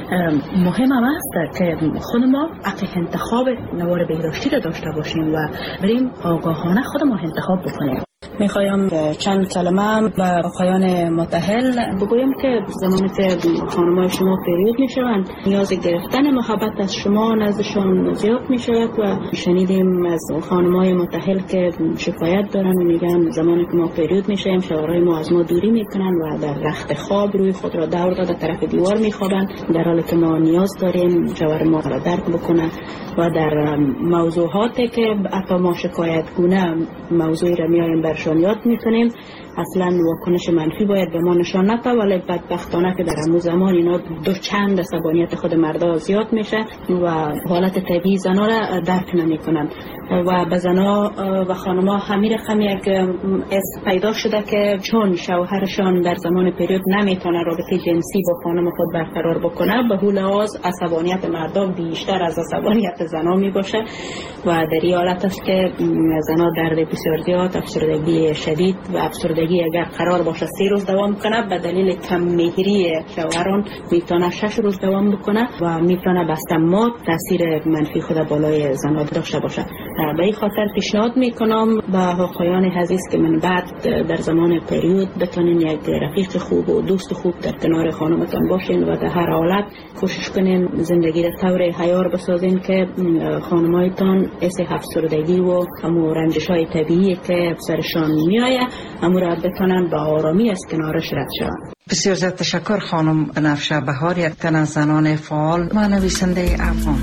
مهم هم است که خود ما حق انتخاب نوار بهداشتی را داشته باشیم و بریم آگاهانه خودمون انتخاب بکنیم. میخوایم چند کلمه به آقایان متأهل بگویم که زمانی که خانم‌های شما پریود میشوند نیاز گرفتن محبت از شما نزدشان زیاد میشود و شنیدیم از خانم‌های متأهل که شکایت دارن و میگن زمانی که ما پریود میشیم شوهرای ما از ما دوری میکنن و در رخت خواب روی خود را دور داده طرف دیوار میخوابند، در حالی که ما نیاز داریم شوهر ما را درک بکنه و در موضوعاتی که حتی ما شکایت گونه موضوعی را میاریم برشان یاد میکنیم اصلا واکنش منفی باید به ما نشان نده، ولی بدبختانه که در همون زمان اینا دو چند عصبانیت خود مردا زیاد میشه و حالت طبیعی زنا را درک نمیکنن و به زنا و خانما همین رقم یک اس پیدا شده که چون شوهرشان در زمان پریود نمیتونه رابطه جنسی با خانم خود برقرار بکنه به هول آز عصبانیت مردا بیشتر از عصبانیت زنا میباشه و در این حالت است که زنا درد بسیار زیاد، افسردگی شدید و افسردگی اگر قرار باشه سه روز دوام کنه به دلیل کم مهری شوهران میتونه شش روز دوام بکنه و میتونه بستمات تاثیر منفی خود بالای زنا داشته باشه. به این خاطر پیشنهاد میکنم به آقایان عزیز که من بعد در زمان پریود بتونین یک رفیق خوب و دوست خوب در کنار خانمتان باشین و در هر حالت کوشش کنین زندگی را طور حیار بسازین که خانمایتان اس افسردگی و همو رنجش‌های طبیعی که سرشان میآید همو را بتونن به آرامی از کنارش رد شوند. بسیار زیاد تشکر خانم بنفشه بهار، یک تن از زنان فعال و نویسنده افغان.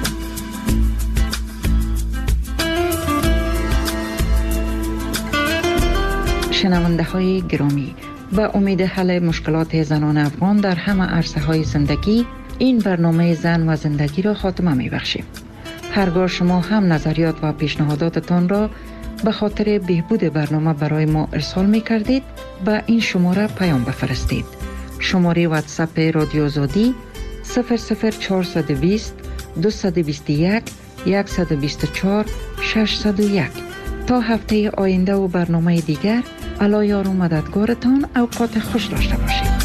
شنونده های گرامی، به امید حل مشکلات زنان افغان در همه عرصه های زندگی این برنامه زن و زندگی را خاتمه می بخشیم. هرگاه شما هم نظریات و پیشنهاداتتان را به خاطر بهبود برنامه برای ما ارسال می کردید به این شماره پیام بفرستید. شماره واتساپ رادیو آزادی صفر صفر چهارصد و بیست دویست و بیست و یک صد و بیست و چهار ششصد و یک. تا هفته آینده و برنامه دیگر علی یار و مددگارتان اوقات خوش داشته باشید.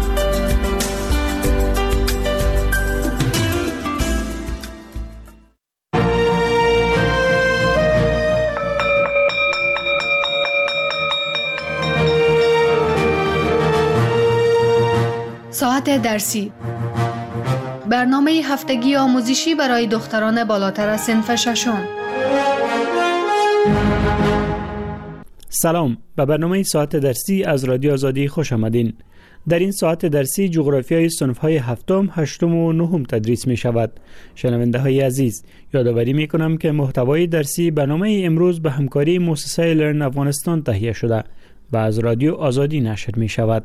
ساعت درسی، برنامه هفتگی آموزشی برای دختران بالاتر از صنف ششم. سلام، به برنامه ساعت درسی از رادیو آزادی خوش آمدین. در این ساعت درسی جغرافیای صنف‌های هفتم، هشتم و نهم تدریس می شود. شنونده های عزیز، یادآوری می کنم که محتوای درسی برنامه امروز به همکاری مؤسسه لرن افغانستان تهیه شده و از رادیو آزادی نشر می شود.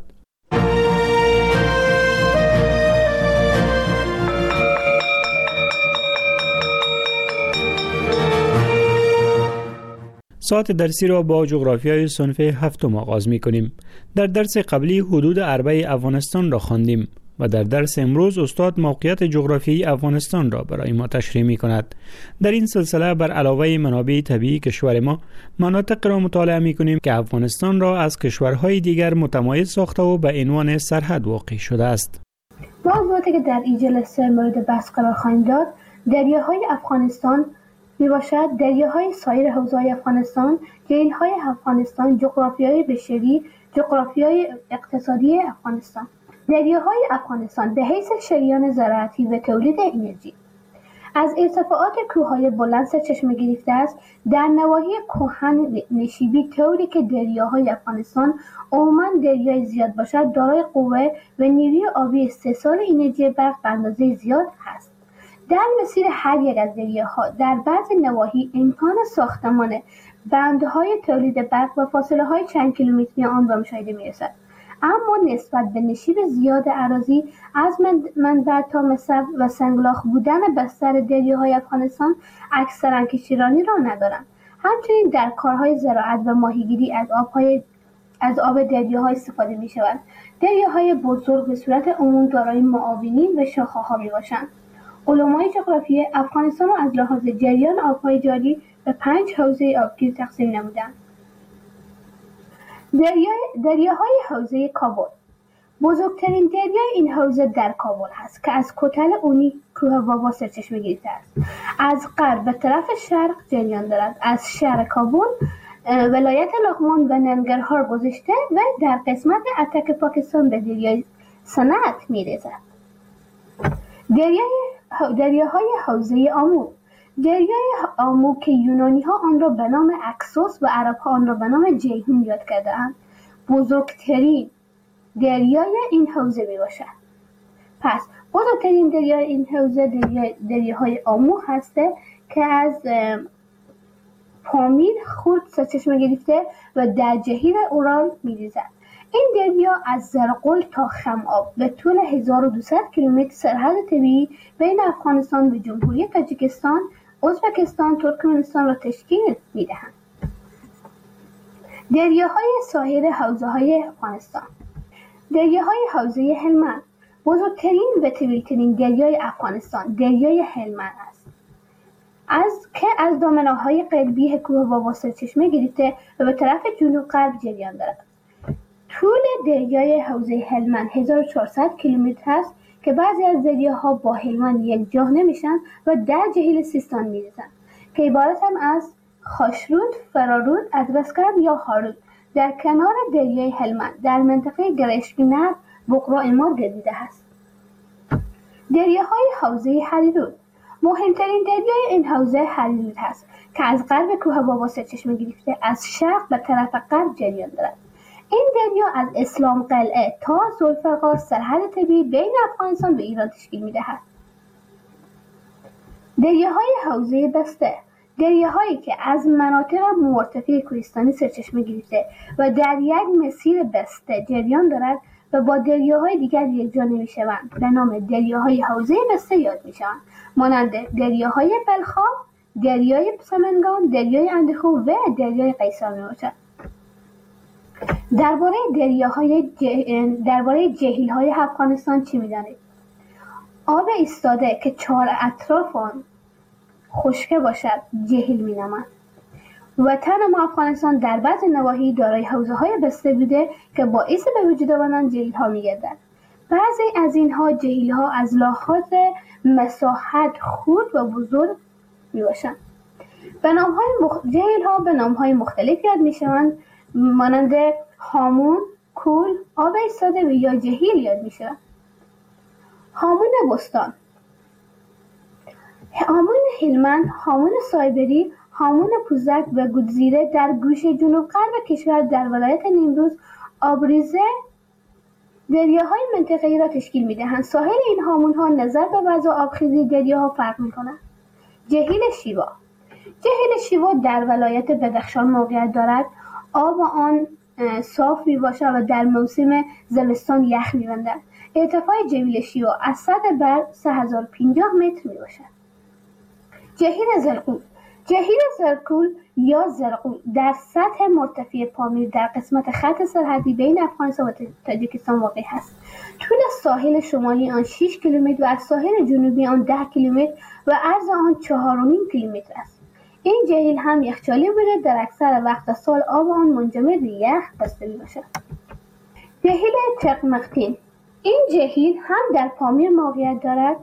ساعت درسی را با جغرافیای صنف هفتم آغاز می کنیم. در درس قبلی حدود اربع افغانستان را خواندیم و در درس امروز استاد موقعیت جغرافیایی افغانستان را برای ما تشریح می کند. در این سلسله بر علاوه منابع طبیعی کشور ما، مناطق را مطالعه می کنیم که افغانستان را از کشورهای دیگر متمایز ساخته و به عنوان سرحد واقع شده است. موضوعاتی که در این جلسه مورد بحث قرار خواهیم داد، دریاهای افغانستان می باشد، دریاهای سایر حوزه‌های افغانستان، جیل‌های افغانستان، جغرافیای بشری، جغرافیای اقتصادی افغانستان. دریاهای افغانستان به حیث شریان زراعتی و تولید انرژی از ارتفاعات کوههای بلند سرچشمه گرفته است. در نواحی کهن نشیبی طوری که دریاهای افغانستان عموماً دریای زیاد باشد، دارای قوه و نیروی آبی استحصال انرژی برق به اندازه زیاد هست. در مسیر هر یک از دریاها در بعضی نواحی امکان ساختمان بندهای تولید برق و فاصله های چند کیلومتری آن به مشاهده می رسد. اما نسبت به نشیب زیاد اراضی از منبع تا مصب و سنگلاخ بودن بستر دریاهای افغانستان اکثرا کشتیرانی را ندارند. همچنین در کارهای زراعت و ماهیگیری از آبهای از آب دریاها استفاده می شود. دریاهای بزرگ به صورت عموم دارای معاونین و شاخه‌ها می باشند. علمای جغرافی افغانستان را از لحاظ جریان آبهای جاری به پنج حوزه آبگیر تقسیم نمودند. دریاهای حوزه کابل. بزرگترین دریای این حوزه در کابل هست که از کتل اونی کوه واوا سرچشمه گرفته است. از غرب به طرف شرق جریان دارد. از شهر کابل ولایت لغمان و ننگرهار گذاشته و در قسمت اتک پاکستان به دریای سند می‌ریزد. دریای دریاهای حوزه آمو. دریای آمو که یونانی ها آن را به نام اکسوس و عرب ها آن را به نام جیهون یاد کرده‌اند، بزرگترین دریای این حوزه می باشد. پس بزرگترین دریای این حوزه دریای دریاهای آمو هسته که از پامیر خورد سرچشمه گرفته و در جهیل اورال می ریزد. این دریا از زرقل تا خمآب به طول هزار و دویست کیلومتر سرحد طبیعی بین افغانستان و جمهوری تاجیکستان، ازبکستان، ترکمنستان را تشکیل می‌دهند. دریاهای ساحل حوزه‌های افغانستان. دریاهای حوزه هلمند بزرگترین و طویل‌ترین دریای افغانستان دریای هلمند است. از که از دامنه‌های قلبی کوه بابا سرچشمه گرفته و به طرف جنوب غرب جریان دارد. طول دریای حوزه هلمند هزار و چهارصد کیلومتر است که بعضی از دریاها با هلمند یکجا نمیشن و در جهیل سیستان میریزند که عبارتند از خاشرود، فرارود، ادرسکرد یا هارود در کنار دریای هلمند در منطقه گرشگینر بقرا اماد گردیده است. دریاهای حوزه هریرود مهمترین دریای این حوزه هریرود است که از غرب کوه بابا سرچشمه گرفته از شرق به طرف غرب جریان دارد. این دریا از اسلام قلعه تا ذوالفقار سرحد طبیعی بین افغانستان و ایران تشکیل می‌دهد. دریاهای حوزه بسته دریاهایی که از مناطق مرتفع کوهستانی سرچشمه گرفته و در یک مسیر بسته جریان دارد و با دریاهای دیگر یکجا نمی‌شوند به نام دریاهای حوزه بسته یاد می‌شوند، مانند دریاهای بلخاب، دریای سمنگان، دریای اندخو و دریای قیصر میباشد. درباره دریاهای جه... درباره جهیل‌های افغانستان چی می‌دانید؟ آب ایستاده که چهار اطراف آن خشک باشد جهیل می‌نامند. وطن ما افغانستان در بعض نواحی دارای حوزه‌های بسته بوده که باعث به وجود آمدن جهیل‌ها می‌گردد. بعضی از اینها جهیل‌ها از لحاظ مساحت خرد و بزرگ می‌باشند. به نام‌های مخ... جهیل‌ها به نام‌های مختلف یاد می‌شوند، مانند هامون، کول، آب ایستاده و یا جهیل یاد می‌شوند. هامون بستان، هامون هلمند، هامون سایبری، هامون پوزک و گودزیره در گوشه جنوب غرب کشور در ولایت نیمروز آبریزه دریاهای منطقه‌ای را تشکیل می‌دهند. ساحل این هامون‌ها نظر به وضع آبخیزی دریاها فرق می‌کند. جهیل شیوا جهیل شیوا در ولایت بدخشان موقعیت دارد. آب آن صاف میباشد و در موسم زمستان یخ می‌بندد. ارتفاع جهیل شیوا از سطح بر سه هزار و پنجاه متر میباشد. جهیل زرقول جهیل زرقول یا زرقول در سطح مرتفع پامیر در قسمت خط سرحدی بین افغانستان و تاجیکستان واقع است. طول ساحل شمالی آن شش کیلومتر و از ساحل جنوبی آن ده کیلومتر و عرض آن چهار و نیم کیلومتر است. این جهیل هم یخچالی بوده، در اکثر وقت سال آب آن منجمد به یخ بسته میباشد. جهیل ترکمختین این جهیل هم در پامیر موقعیت دارد.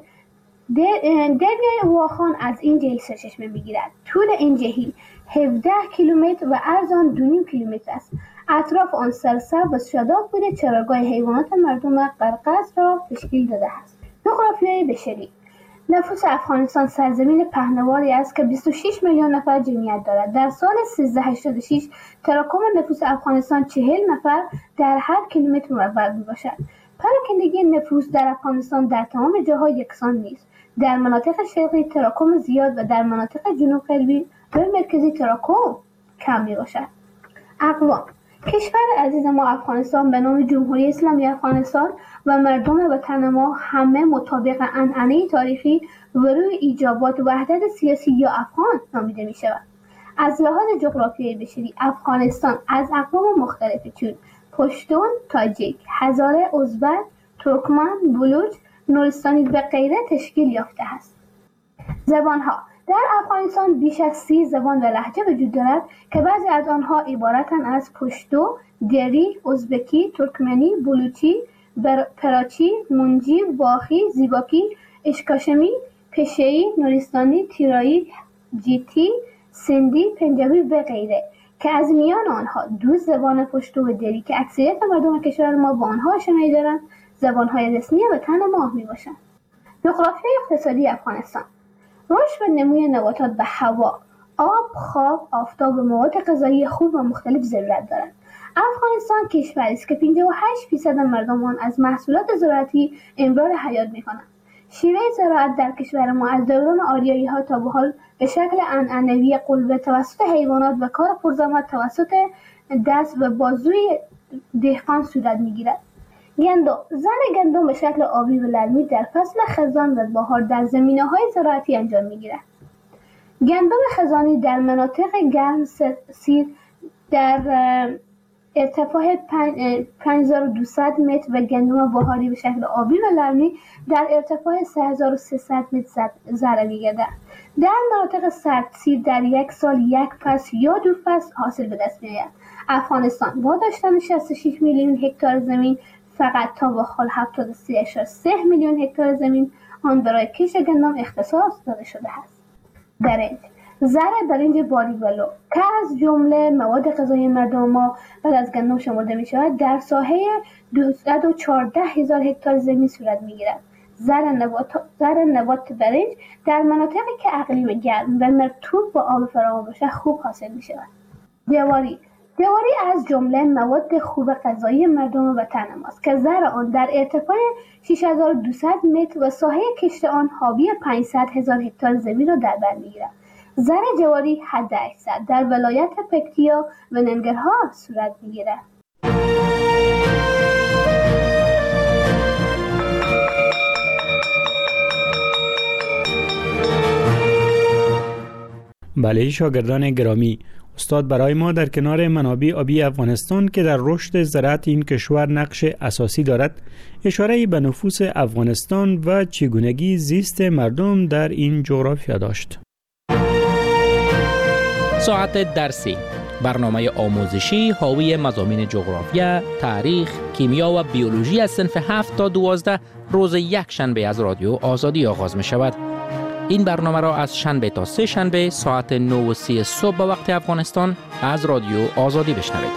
دریای واخان از این جهیل سرچشمه میگیرد. طول این جهیل هفده کیلومتر و عرض آن دو و نیم کیلومتر است. اطراف آن سرسبز و شاداب بوده، چراگاه حیوانات مردم قرقاز را تشکیل داده است. جغرافیای بشری نفوس افغانستان سرزمین پهناوری است که بیست و شش میلیون نفر جمعیت دارد. در سال سیزده هشتاد و شش تراکم نفوس افغانستان چهل نفر در هر کیلومتر مربع میباشد. پراکندگی نفوس در افغانستان در تمام جاها یکسان نیست. در مناطق شرقی تراکم زیاد و در مناطق جنوب غربی و مرکزی تراکم کم میباشد. اقوام کشور عزیز ما افغانستان به نام جمهوری اسلامی افغانستان و مردم وطن ما همه مطابق عنعنه تاریخی و روی ایجابات وحدت سیاسی یا افغان نامیده می شود. از لحاظ جغرافیایی بشری افغانستان از اقوام مختلفی چون پشتون، تاجیک، هزاره، ازبک، ترکمن، بلوچ، نورستانی و غیره تشکیل یافته است. زبانها در افغانستان بیش از سی زبان و لهجه وجود دارد که بعضی از آنها عبارتند از پشتو، دری، ازبکی، ترکمنی، بلوچی، پراچی، منجی، واخی، زیباکی، اشکاشمی، پشه‌ای، نورستانی، تیرایی، جیتی، سندی، پنجابی و غیره. که از میان آنها دو زبان پشتو و دری که اکثریت مردم کشور ما با آنها آشنایی دارند زبانهای رسمی وطن ما میباشند. جغرافیای اقتصادی افغانستان: رشد و نموی نباتات به هوا، آب، خواب، آفتاب و مواد غذایی خوب و مختلف ضرورت دارند. افغانستان کشوری است که پنجاه و هشت درصد مردم آن از محصولات زراعتی امرار حیات می‌کنند. شیوه زراعت در کشور ما از دوران آریایی‌ها تا به حال به شکل عنعنوی قلبه توسط حیوانات و کار پرزحمت توسط دست و بازوی دهقان صورت می‌گیرد. گندم: زرع گندم به شکل آبی و للمی در فصل خزان و بهار در زمینه‌های زراعتی انجام می‌گیرد. گندم خزانی در مناطق گرم سیر در ارتفاع پنج هزار و دویست متر و گندم بهاری به شکل آبی و للمی در ارتفاع سه هزار و سیصد متر زرع می‌گردد. در مناطق سردسیر در یک سال یک فصل یا دو فصل حاصل به دست می‌آید. افغانستان با داشتن شصت و شش میلیون هکتار زمین فقط تا به حال هفتاد و سه ممیز سه میلیون هکتار زمین آن برای کشت گندم اختصاص داده شده است. برنج: زرع برنج باریولو که از جمله مواد غذایی مردم ما بعد از گندم شمرده می شود در ساحه دویست و چهارده هزار هکتار زمین صورت می گیرد. زرع نبات زرع نبات برنج در مناطقی که اقلیم گرم و مرطوب با آب فراوان باشد خوب حاصل می شود. جواری: جواری از جمله مواد خوب غذایی مردم وطن ماست که زرع آن در ارتفاع شش هزار و دویست متر و ساحه کشت آن حاوی پانصد هزار هکتار زمین را در بر می‌گیرد. زرع جواری حد اکثر در ولایت پکتیا و ننگرهار صورت می‌گیرد. بله شاگردان گرامی، استاد برای ما در کنار منابع آبی افغانستان که در رشد زراعت این کشور نقش اساسی دارد اشاره به نفوس افغانستان و چگونگی زیست مردم در این جغرافیا داشت. ساعت درسی، برنامه آموزشی حاوی مضامین جغرافیا، تاریخ، کیمیا و بیولوژی از صنف هفت تا دوازده روز یک شنبه از رادیو آزادی آغاز می شود. این برنامه را از شنبه تا سه شنبه ساعت نه و سی صبح به وقت افغانستان از رادیو آزادی بشنوید.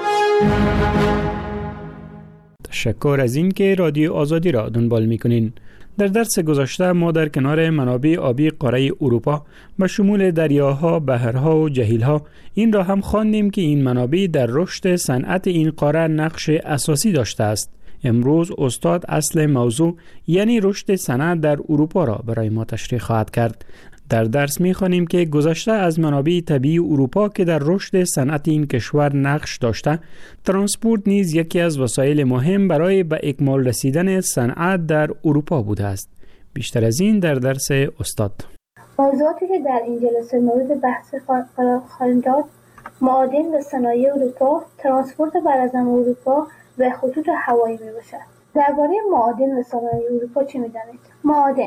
تشکر از این که رادیو آزادی را دنبال می‌کنین. در درس گذشته ما در کنار منابع آبی قاره اروپا به شمول دریاها، بحرها و جهیلها این را هم خواندیم که این منابع در رشد صنعت این قاره نقش اساسی داشته است. امروز استاد اصل موضوع یعنی رشد صنعت در اروپا را برای ما تشریح خواهد کرد. در درس می‌خوانیم که گذشته از منابع طبیعی اروپا که در رشد صنعت این کشور نقش داشته، ترانسپورت نیز یکی از وسایل مهم برای به اکمال رسیدن صنعت در اروپا بوده است. بیشتر از این در درس استاد. موضوعاتی که در این جلسه مورد بحث قرار خواهیم داد: معادن و صنایع اروپا، ترانسپورت براعظم اروپا و خطوط هوایی میباشد. درباره معادن و صنایع اروپا چه می‌دانید؟ معادن: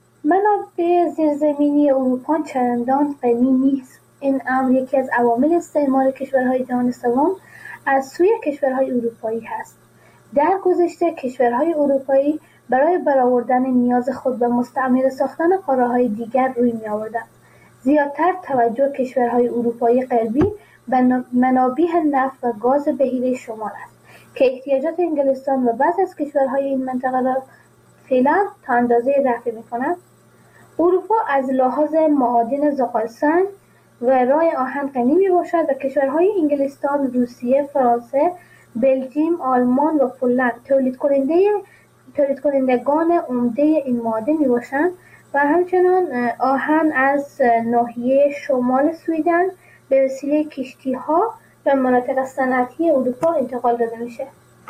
منابع زیرزمینی اروپا چندان غنی نیست. این امر یکی از عوامل استعمار کشورهای جهان سوم از سوی کشورهای اروپایی هست. در گذشته کشورهای اروپایی برای برآوردن نیاز خود به مستعمره ساختن قاره‌های دیگر روی می‌آوردند. زیادتر توجه کشورهای اروپایی غربی به منابع نفت و گاز بحیره شمال است که احتیاجات انگلستان و بعضی از کشورهای این منطقه را فعلا تا اندازه رفع می‌کند. اروپا از لحاظ معادن زغالسنگ و رای آهن غنی میباشد و کشورهای انگلستان، روسیه، فرانسه، بلژیم، آلمان و پولند تولید کننده تولید کنندگان عمده این معادن میباشند و همچنان آهن از ناحیه شمال سویدن به وسیله کشتی‌ها به مناطق صنعتی اروپا انتقال داده میشه.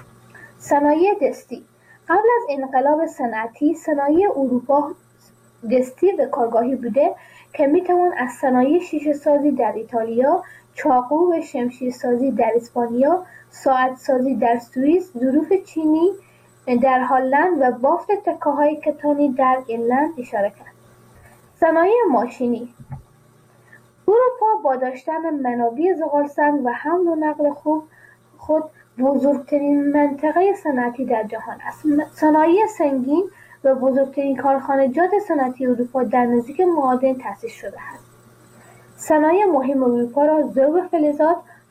صنایع دستی: قبل از انقلاب صنعتی صنایع اروپا دستی و کارگاهی بوده که میتوان از صنایع شیشه سازی در ایتالیا، چاقو و شمشیر سازی در اسپانیا، ساعت سازی در سوئیس، ظروف چینی در هلند و بافت تکه‌های کتانی در ایرلند اشاره کرد. صنایع ماشینی: اروپا با داشتن منابع زغالسنگ و حمل و نقل خوب خود بزرگترین منطقه صنعتی در جهان است. صنایع سنگین و بزرگترین کارخانجات صنعتی اروپا در نزدیک معادن تأسیس شده است. صنایع مهم اروپا را ذوب فلزات،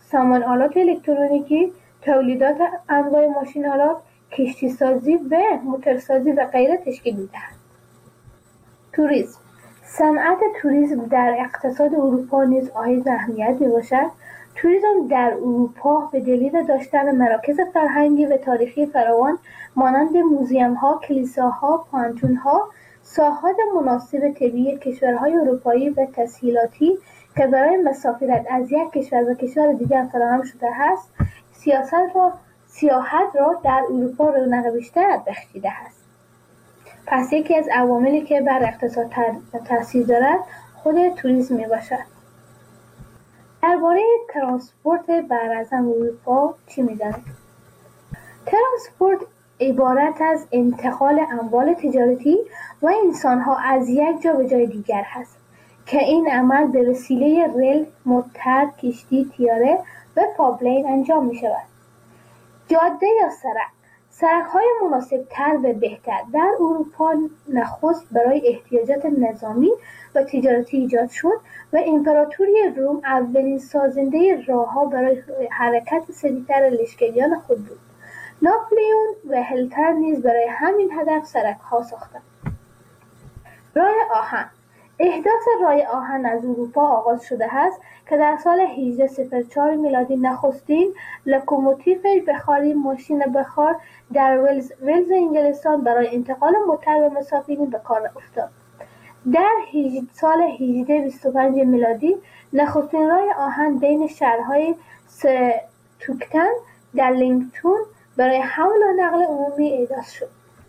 سامان آلات الکترونیکی، تولیدات انواع ماشین آلات، کشتی سازی و موتورسازی و غیره تشکیل می‌دهد. توریسم. صنعت توریسم در اقتصاد اروپا نیز حائز اهمیت می‌باشد. توریسم در اروپا به دلیل داشتن مراکز فرهنگی و تاریخی فراوان مانند موزیم‌ها، کلیساها، پانتون‌ها، ساحات مناسب طبیعی کشورهای اروپایی و تسهیلاتی که برای مسافرت از یک کشور به کشور دیگر فراهم شده است، سیاست را سیاحت را در اروپا رونق بیشتر بخشیده است. پس یکی از عواملی که بر اقتصاد تاثیر دارد خود توریسم میباشد. درباره ترانسپورت براعظم اروپا چی می‌دانید؟ ترانسپورت عبارت از انتقال اموال تجارتی و انسان‌ها از یک جا به جای دیگر است که این عمل به وسیله ریل، موتر، کشتی، طیاره و پایپلاین انجام می‌شود. جاده یا سرک سرک‌های مناسب‌تر و بهتر در اروپا نخست برای احتیاجات نظامی و تجارتی ایجاد شد و امپراتوری روم اولین سازنده راه‌ها برای حرکت سریعتر لشکریان خود بود. ناپلیون و هیتلر نیز برای همین هدف سرک‌ها ساختند. راه آهن احداث راه آهن از اروپا آغاز شده است که در سال هجده صفر چهار میلادی نخستین لوکوموتیو بخاری ماشین بخار در ولز, ولز انگلستان برای انتقال موتر و مسافرین به کار افتاد. در سال هجده بیست و پنج میلادی نخستین راه آهن بین شهرهای ستوکتن در لینگتون برای حمل و نقل عمومی احداث شد.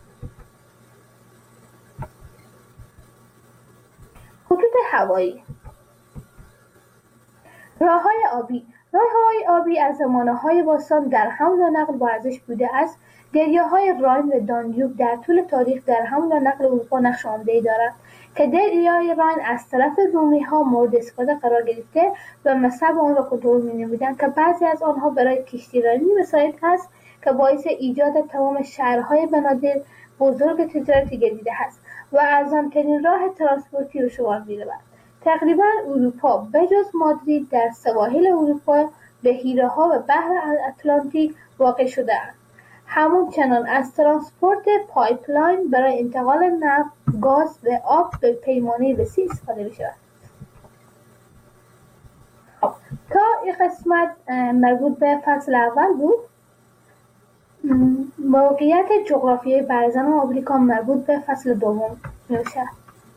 خطوط هوایی راه‌های آبی راه‌های آبی از زمانه‌های باستان در حمل و نقل با ارزش بوده است. دریاهای راین و دانیوب در طول تاریخ در حمل و نقل اروپا نقش عمده‌ای دارد که دریای راین از طرف رومی‌ها مورد استفاده قرار گرفته و مصب آن را کنترل می‌نمودند که بعضی از آنها برای کشتیرانی مساعد است که باعث ایجاد تمام شهرهای بنادر بزرگ تجارتی گردیده است و ارزان‌ترین راه ترانسپورتی به شمار می‌رود. تقریباً اروپا بجز مادرید در سواحل اروپا به حیره‌ها و بحر اتلانتیک واقع شده است. همچنان از ترانسپورت پایپلاین برای انتقال نفت، گاز و آب به پیمانه وسیع استفاده می‌شود. خب تا این قسمت مربوط به فصل اول بود. موقعیت جغرافیایی برزن آمریکا مربوط به فصل دوم میشه.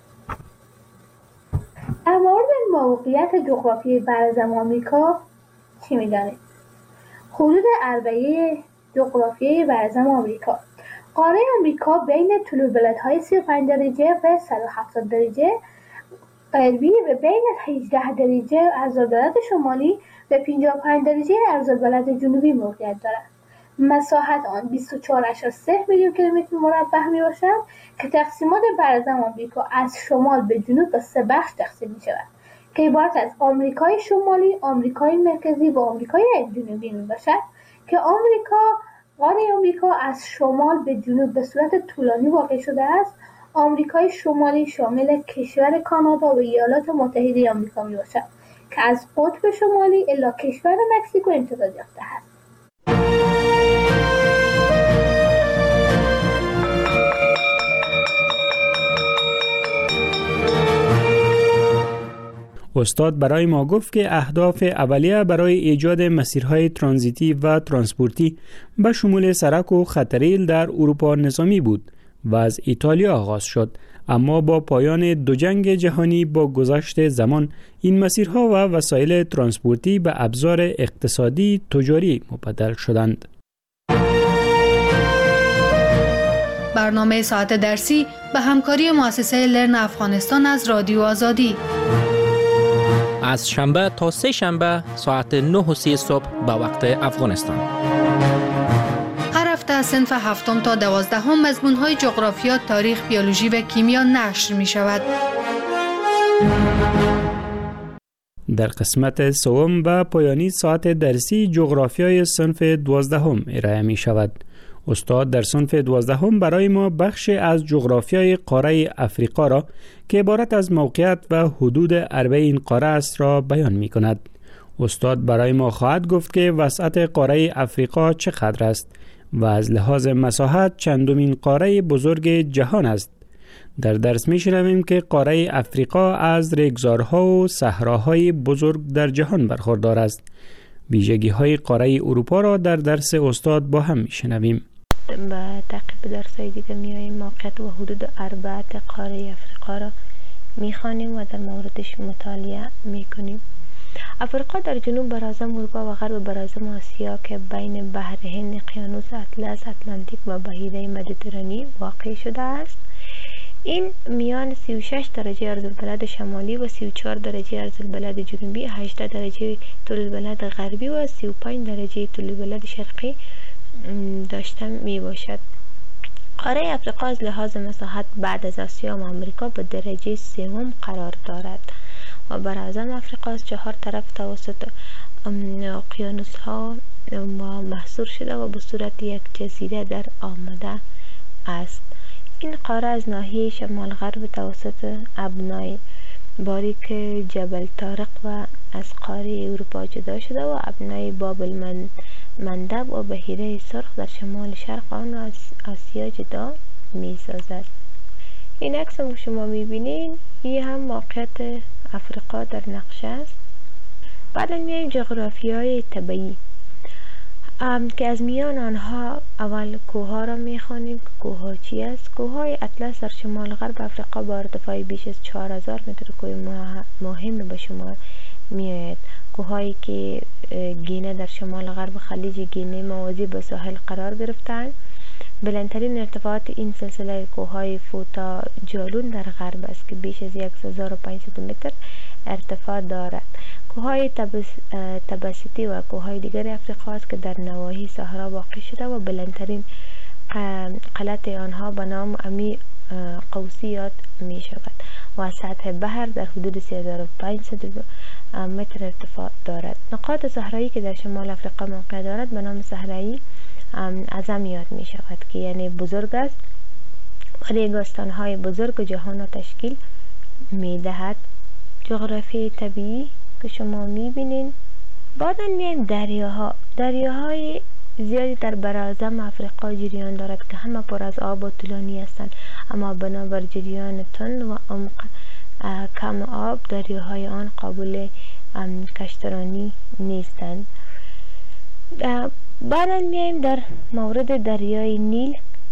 در مورد موقعیت جغرافیایی برزن آمریکا چی میدانید؟ حدود اربعه جغرافیایی برزن آمریکا. قاره آمریکا بین طول بلندهای سی و پنج درجه و صد و هفتاد درجه غربی و بین هجده درجه عرض‌البلد شمالی و پنجاه و پنج درجه عرض‌البلد جنوبی موقعیت دارد. مساحت آن بیست و چهار ممیز سه میلیون کیلومتر مربع می باشد که تقسیمات برزن آمریکا از شمال به جنوب به سه بخش تقسیم می شود که عبارت از آمریکای شمالی، آمریکای مرکزی و آمریکای جنوبی می باشد که آمریکا قاره آمریکا از شمال به جنوب به صورت طولانی واقع شده است. آمریکای شمالی شامل کشور کانادا و ایالات متحده آمریکا می باشد که از قطب شمالی الی کشور مکزیکو امتداد یافته است. استاد برای ما گفت که اهداف اولیه برای ایجاد مسیرهای ترانزیتی و ترانسپورتی به شمول سرک و خطریل در اروپا نظامی بود و از ایتالیا آغاز شد، اما با پایان دو جنگ جهانی با گذشت زمان این مسیرها و وسایل ترانسپورتی به ابزار اقتصادی تجاری مبدل شدند. برنامه ساعت درسی به همکاری مؤسسه لرن افغانستان از رادیو آزادی از شنبه تا سه شنبه ساعت نه و سی صبح به وقت افغانستان. هر هفته از صنف هفتم تا دوازدهم مضمون‌های جغرافیا، تاریخ، بیولوژی و کیمیا نشر می شود. در قسمت سوم و پایانی ساعت درسی جغرافیای صنف دوازدهم ارائه می شود. استاد در صنف دوازدهم برای ما بخش از جغرافیای قاره افریقا را که عبارت از موقعیت و حدود اربع این قاره است را بیان می کند. استاد برای ما خواهد گفت که وسعت قاره افریقا چقدر است و از لحاظ مساحت چندمین قاره بزرگ جهان است. در درس می شنویم که قاره افریقا از ریگزارها و صحراهای بزرگ در جهان برخوردار است. ویژگی های قاره اروپا را در درس استاد با هم می شنویم. با تعقیب درس‌های دیگه میاییم موقعیت و حدود اربعه قاره افریقا را میخوانیم و در موردش مطالعه میکنیم. افریقا در جنوب براعظم اروپا و غرب براعظم آسیا که بین بحر هند، اقیانوس اطلس، اتلانتیک و بحیره مدیترانی واقع شده است. این میان سی و شش درجه عرض‌البلد شمالی و سی و چهار درجه عرض‌البلد جنوبی، هجده درجه طول البلد غربی و سی و پنج درجه طول البلد شرقی داشته می باشد. قاره افریقا از لحاظ مساحت بعد از آسیا و آمریکا به درجه سوم قرار دارد و براعظم افریقا از چهار طرف توسط اقیانوس ها محصور شده و به صورت یک جزیره در آمده است. این قاره از ناحیه شمال غرب توسط ابنای باریک جبل طارق و از قاره اروپا جدا شده و ابنای بابل مندب و بحیره سرخ در شمال شرق آن از آسیا جدا می سازد. این عکس هم شما می بینین، این هم موقعیت افریقا در نقشه است. بعد میایم جغرافی های طبیعی که از میان آنها اول کوه ها را می خوانیم که کوه ها چی است. کوه های اطلس در شمال غرب افریقا با ارتفاع بیش از چهار هزار متر کوه مهم به شمار می آید. کوههایی که گینه در شمال غرب خلیج گینه موازی به ساحل قرار گرفتند. بلندترین ارتفاعات این سلسله کوههای فوتا جالون در غرب است که بیش از هزار و پانصد متر ارتفاع دارد. کوههای تبسیتی و کوههای دیگر افریقا است که در نواحی صحرا واقع شده و بلندترین قلعت آنها به نام امی قوسی یاد می شود و سطح بحر در حدود سه هزار و پانصد متر ارتفاع دارد. نقاط صحرایی که در شمال افریقا موقع دارد به نام صحرایی اعظم یاد می شود که یعنی بزرگ است و ریگستان های بزرگ جهان را تشکیل می دهد. جغرافی طبیعی که شما می بینین. بعدا میایم دریاها. دریاهای زیادی در براعظم افریقا جریان دارد که همه پر از آب و طولانی هستند، اما بنابر جریان تند و عمق کم آب دریاهای آن قابل کشترانی نیستند. بعدا میایم در مورد دریای نیل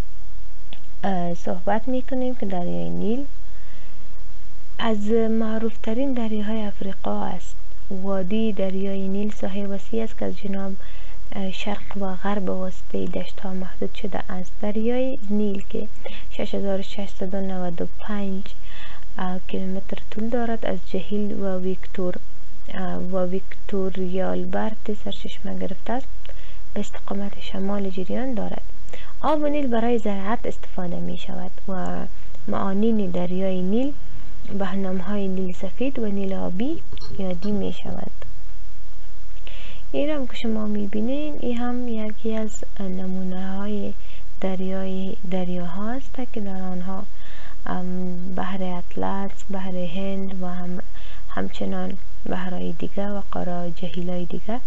صحبت میکنیم که دریای نیل از معروف ترین دریاهای افریقا است. وادی دریای نیل ساحه وسیع است که از جنوب شرق و غرب واسطه دشت ها محدود شده است. دریای نیل که شش هزار و ششصد و نود و پنج کیلومتر طول دارد از جهیل و ویکتور و ویکتوریالبرت سرچشمه گرفته است به استقامت شمال جریان دارد. آب نیل برای زراعت استفاده می شود و معانین دریای نیل به نام‌های نیل سفید و نیل آبی یادی می شود. این هم که شما می بینین این هم یکی از نمونه های دریای دریاها است که در آنها بحر اطلس، بحر هند و هم همچنان بحرهای دیگر و قاره جهیل‌های دیگر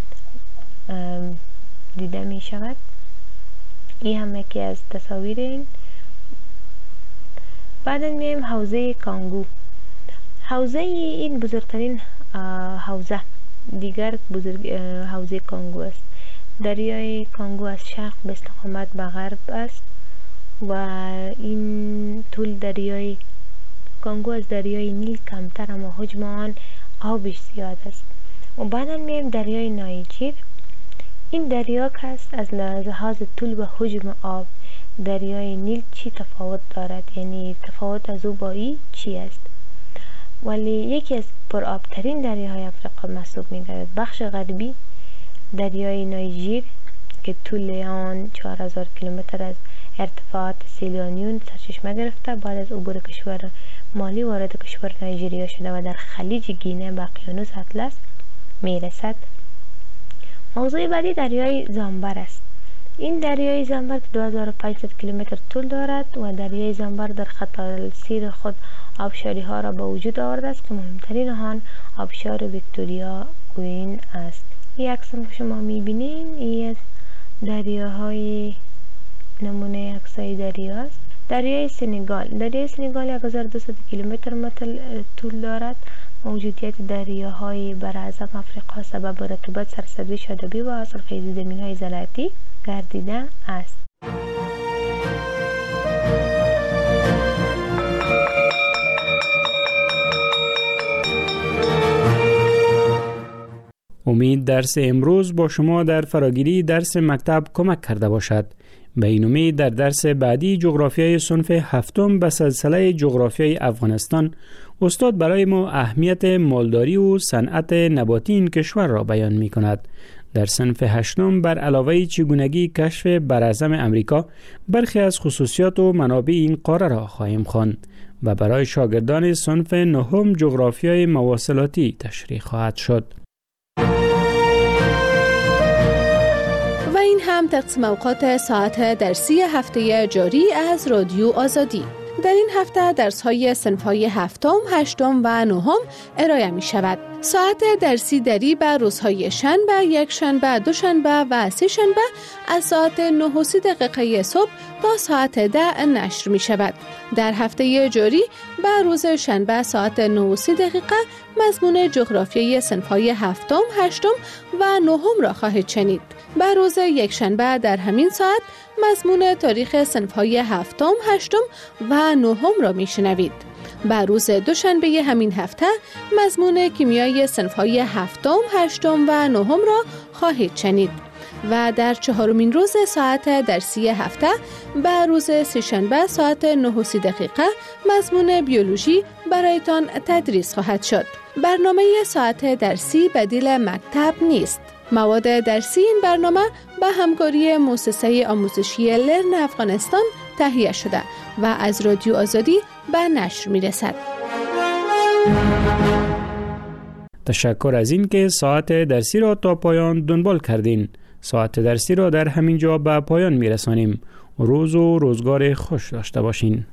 دیده می شود. این هم یکی از تصاویر این. بعد میایم حوزه کانگو. حوزه این بزرگترین حوزه دیگر بزرگ حوزه کانگو است. دریای کانگو از شرق به استقامت به غرب است و این طول دریای کانگو از دریای نیل کمتر اما حجم آن آبش زیاد است. و بعدا میایم دریای نایجیر. این دریا که است از لحاظ طول و حجم آب دریای نیل چی تفاوت دارد، یعنی تفاوت از او با این چی است؟ ولی یکی از پرآبترین دریاهای افریقا محسوب می‌گردد. بخش غربی دریای نایجیر که طول آن چهار هزار کیلومتر از ارتفاعات سیلیانیون سرچشمه گرفته بعد از عبور کشور مالی وارد کشور نایجریا شده و در خلیج گینه به اقیانوس اطلس میرسد. موضوع بعدی دریای زامبر است. این دریای زامبر که دو هزار و پانصد کیلومتر طول دارد و دریای زامبر در خط السیر خود آبشاری ها را به وجود آورده است که مهمترین آن آبشار ویکتوریا این است. این عکس که شما میبینین این از دریاهای نمونه عکسای دریا است. دریای سنگال دریای سنگال یک هزار و دویست کیلومتر متر طول دارد. موجودیت دریاهای براعظم افریقا سبب رطوبت، سرسبزی، شادابی و حاصلخیزی زمین‌های زراعتی گردیده است. امید درس امروز با شما در فراگیری درس مکتب کمک کرده باشد. به این امید در درس بعدی جغرافیای صنف هفتم به سلسله جغرافیای افغانستان استاد برای ما اهمیت مالداری و صنعت نباتی این کشور را بیان می کند. در صنف هشتم بر علاوه چگونگی کشف براعظم امریکا برخی از خصوصیات و منابع این قاره را خواهیم خواند و برای شاگردان صنف نهم جغرافیای مواصلاتی تشریح خواهد شد. و این هم تقسیم اوقات ساعت درسی هفته جاری از رادیو آزادی. در این هفته درس‌های صنف‌های هفتم، هشتم و نهم ارائه می شود. ساعت درسی دری به روزهای شنبه، یک شنبه، دو شنبه و سه شنبه از ساعت نه و سی دقیقه صبح تا ساعت ده نشر می شود. در هفته جاری به روز شنبه ساعت نه و سی دقیقه مضمون جغرافیای صنف‌های هفتم، هشتم و نهم را خواهید شنید. به روز یک شنبه در همین ساعت مضمون تاریخ صنف‌های هفتم، هشتم و نهم را میشنوید. به روز دوشنبه همین هفته مضمون کیمیای صنف‌های هفتم، هشتم و نهم را خواهید شنید. و در چهارمین روز ساعت درسی هفته به روز سه‌شنبه ساعت نه و سی دقیقه مضمون بیولوژی برایتان تدریس خواهد شد. برنامه ساعت درسی بدیل مکتب نیست. مواد درسی این برنامه به همکاری مؤسسه آموزشی لرن افغانستان تهیه شده و از رادیو آزادی به نشر می رسد. تشکر از این که ساعت درسی را تا پایان دنبال کردین. ساعت درسی را در همین جا به پایان می رسانیم. روز و روزگار خوش داشته باشین.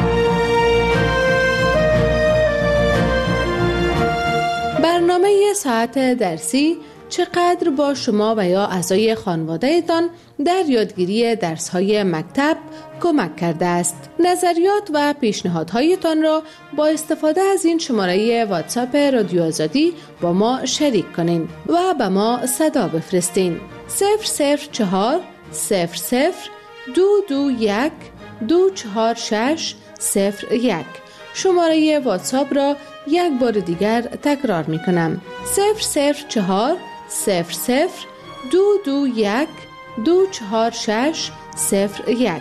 برنامه ساعت درسی چقدر با شما و یا اعضای خانواده‌تان در یادگیری درس‌های مکتب کمک کرده است. نظریات و پیشنهادهایتان را با استفاده از این شماره واتساپ رادیو آزادی با ما شریک کنین و به ما صدا بفرستین. صفر صفر چهار صفر صفر دو دو یک دو چهار شش صفر یک. شماره واتساپ را یک بار دیگر تکرار می کنم. صفر صفر چهار صفر صفر دو دو یک دو چهار شش صفر یک.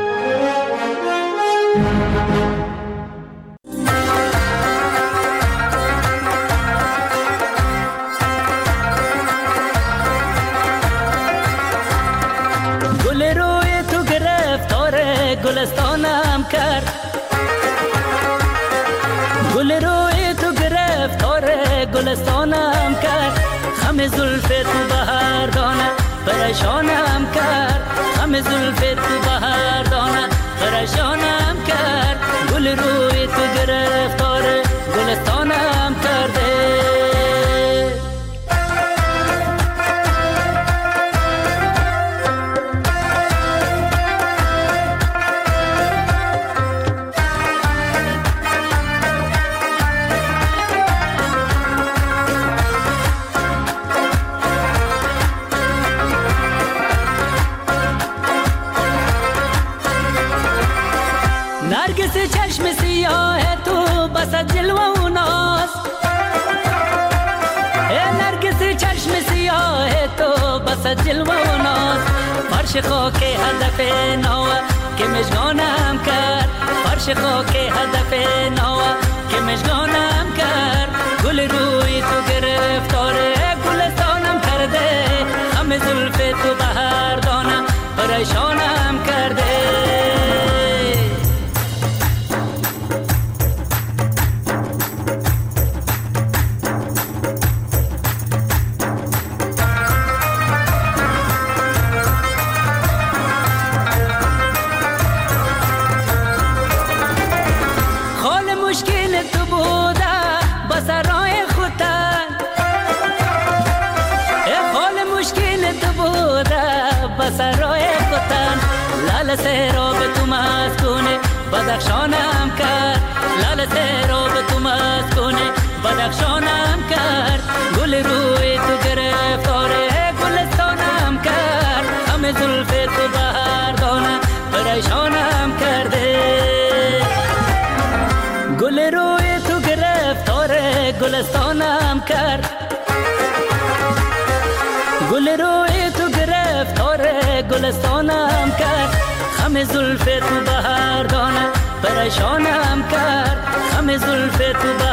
گل روی تو گرفتار گلستانم کرد، گل روی تو گرفتار گلستانم کرد، خم زلف تو بهار دانه پریشانم کرد، خم زلف تو بهار دانه پریشانم کرد، گل روی تو گرفتار گلستانم کرده. چشم سیاه تو بس جلوه و ناز، نرگس چشم سیاه تو بس جلوه و ناز، فرش خاک هدف نوه که مشگانم کرد، فرش خاک هدف نوه که مشگانم کرد، گل روی تو گرفتار گلستانم کرده، خم زلف تو بهار دانه پریشانم کرده. مشکل تو بوده با سرای خودت، لال سے رو به تو مسکونه بدخشانم کرد لال سے رو به تو مسکونه بدخشانم کرد گل روی تو گرفتار گلستانم کرد همه زلف تو بهردانه پریشانم کرده گل روی تو گرفتار گلستانم کرد گل روی تو گرفتار گلستانم کرد خم زلف تو بهردانه پریشانم کرد خم زلف تو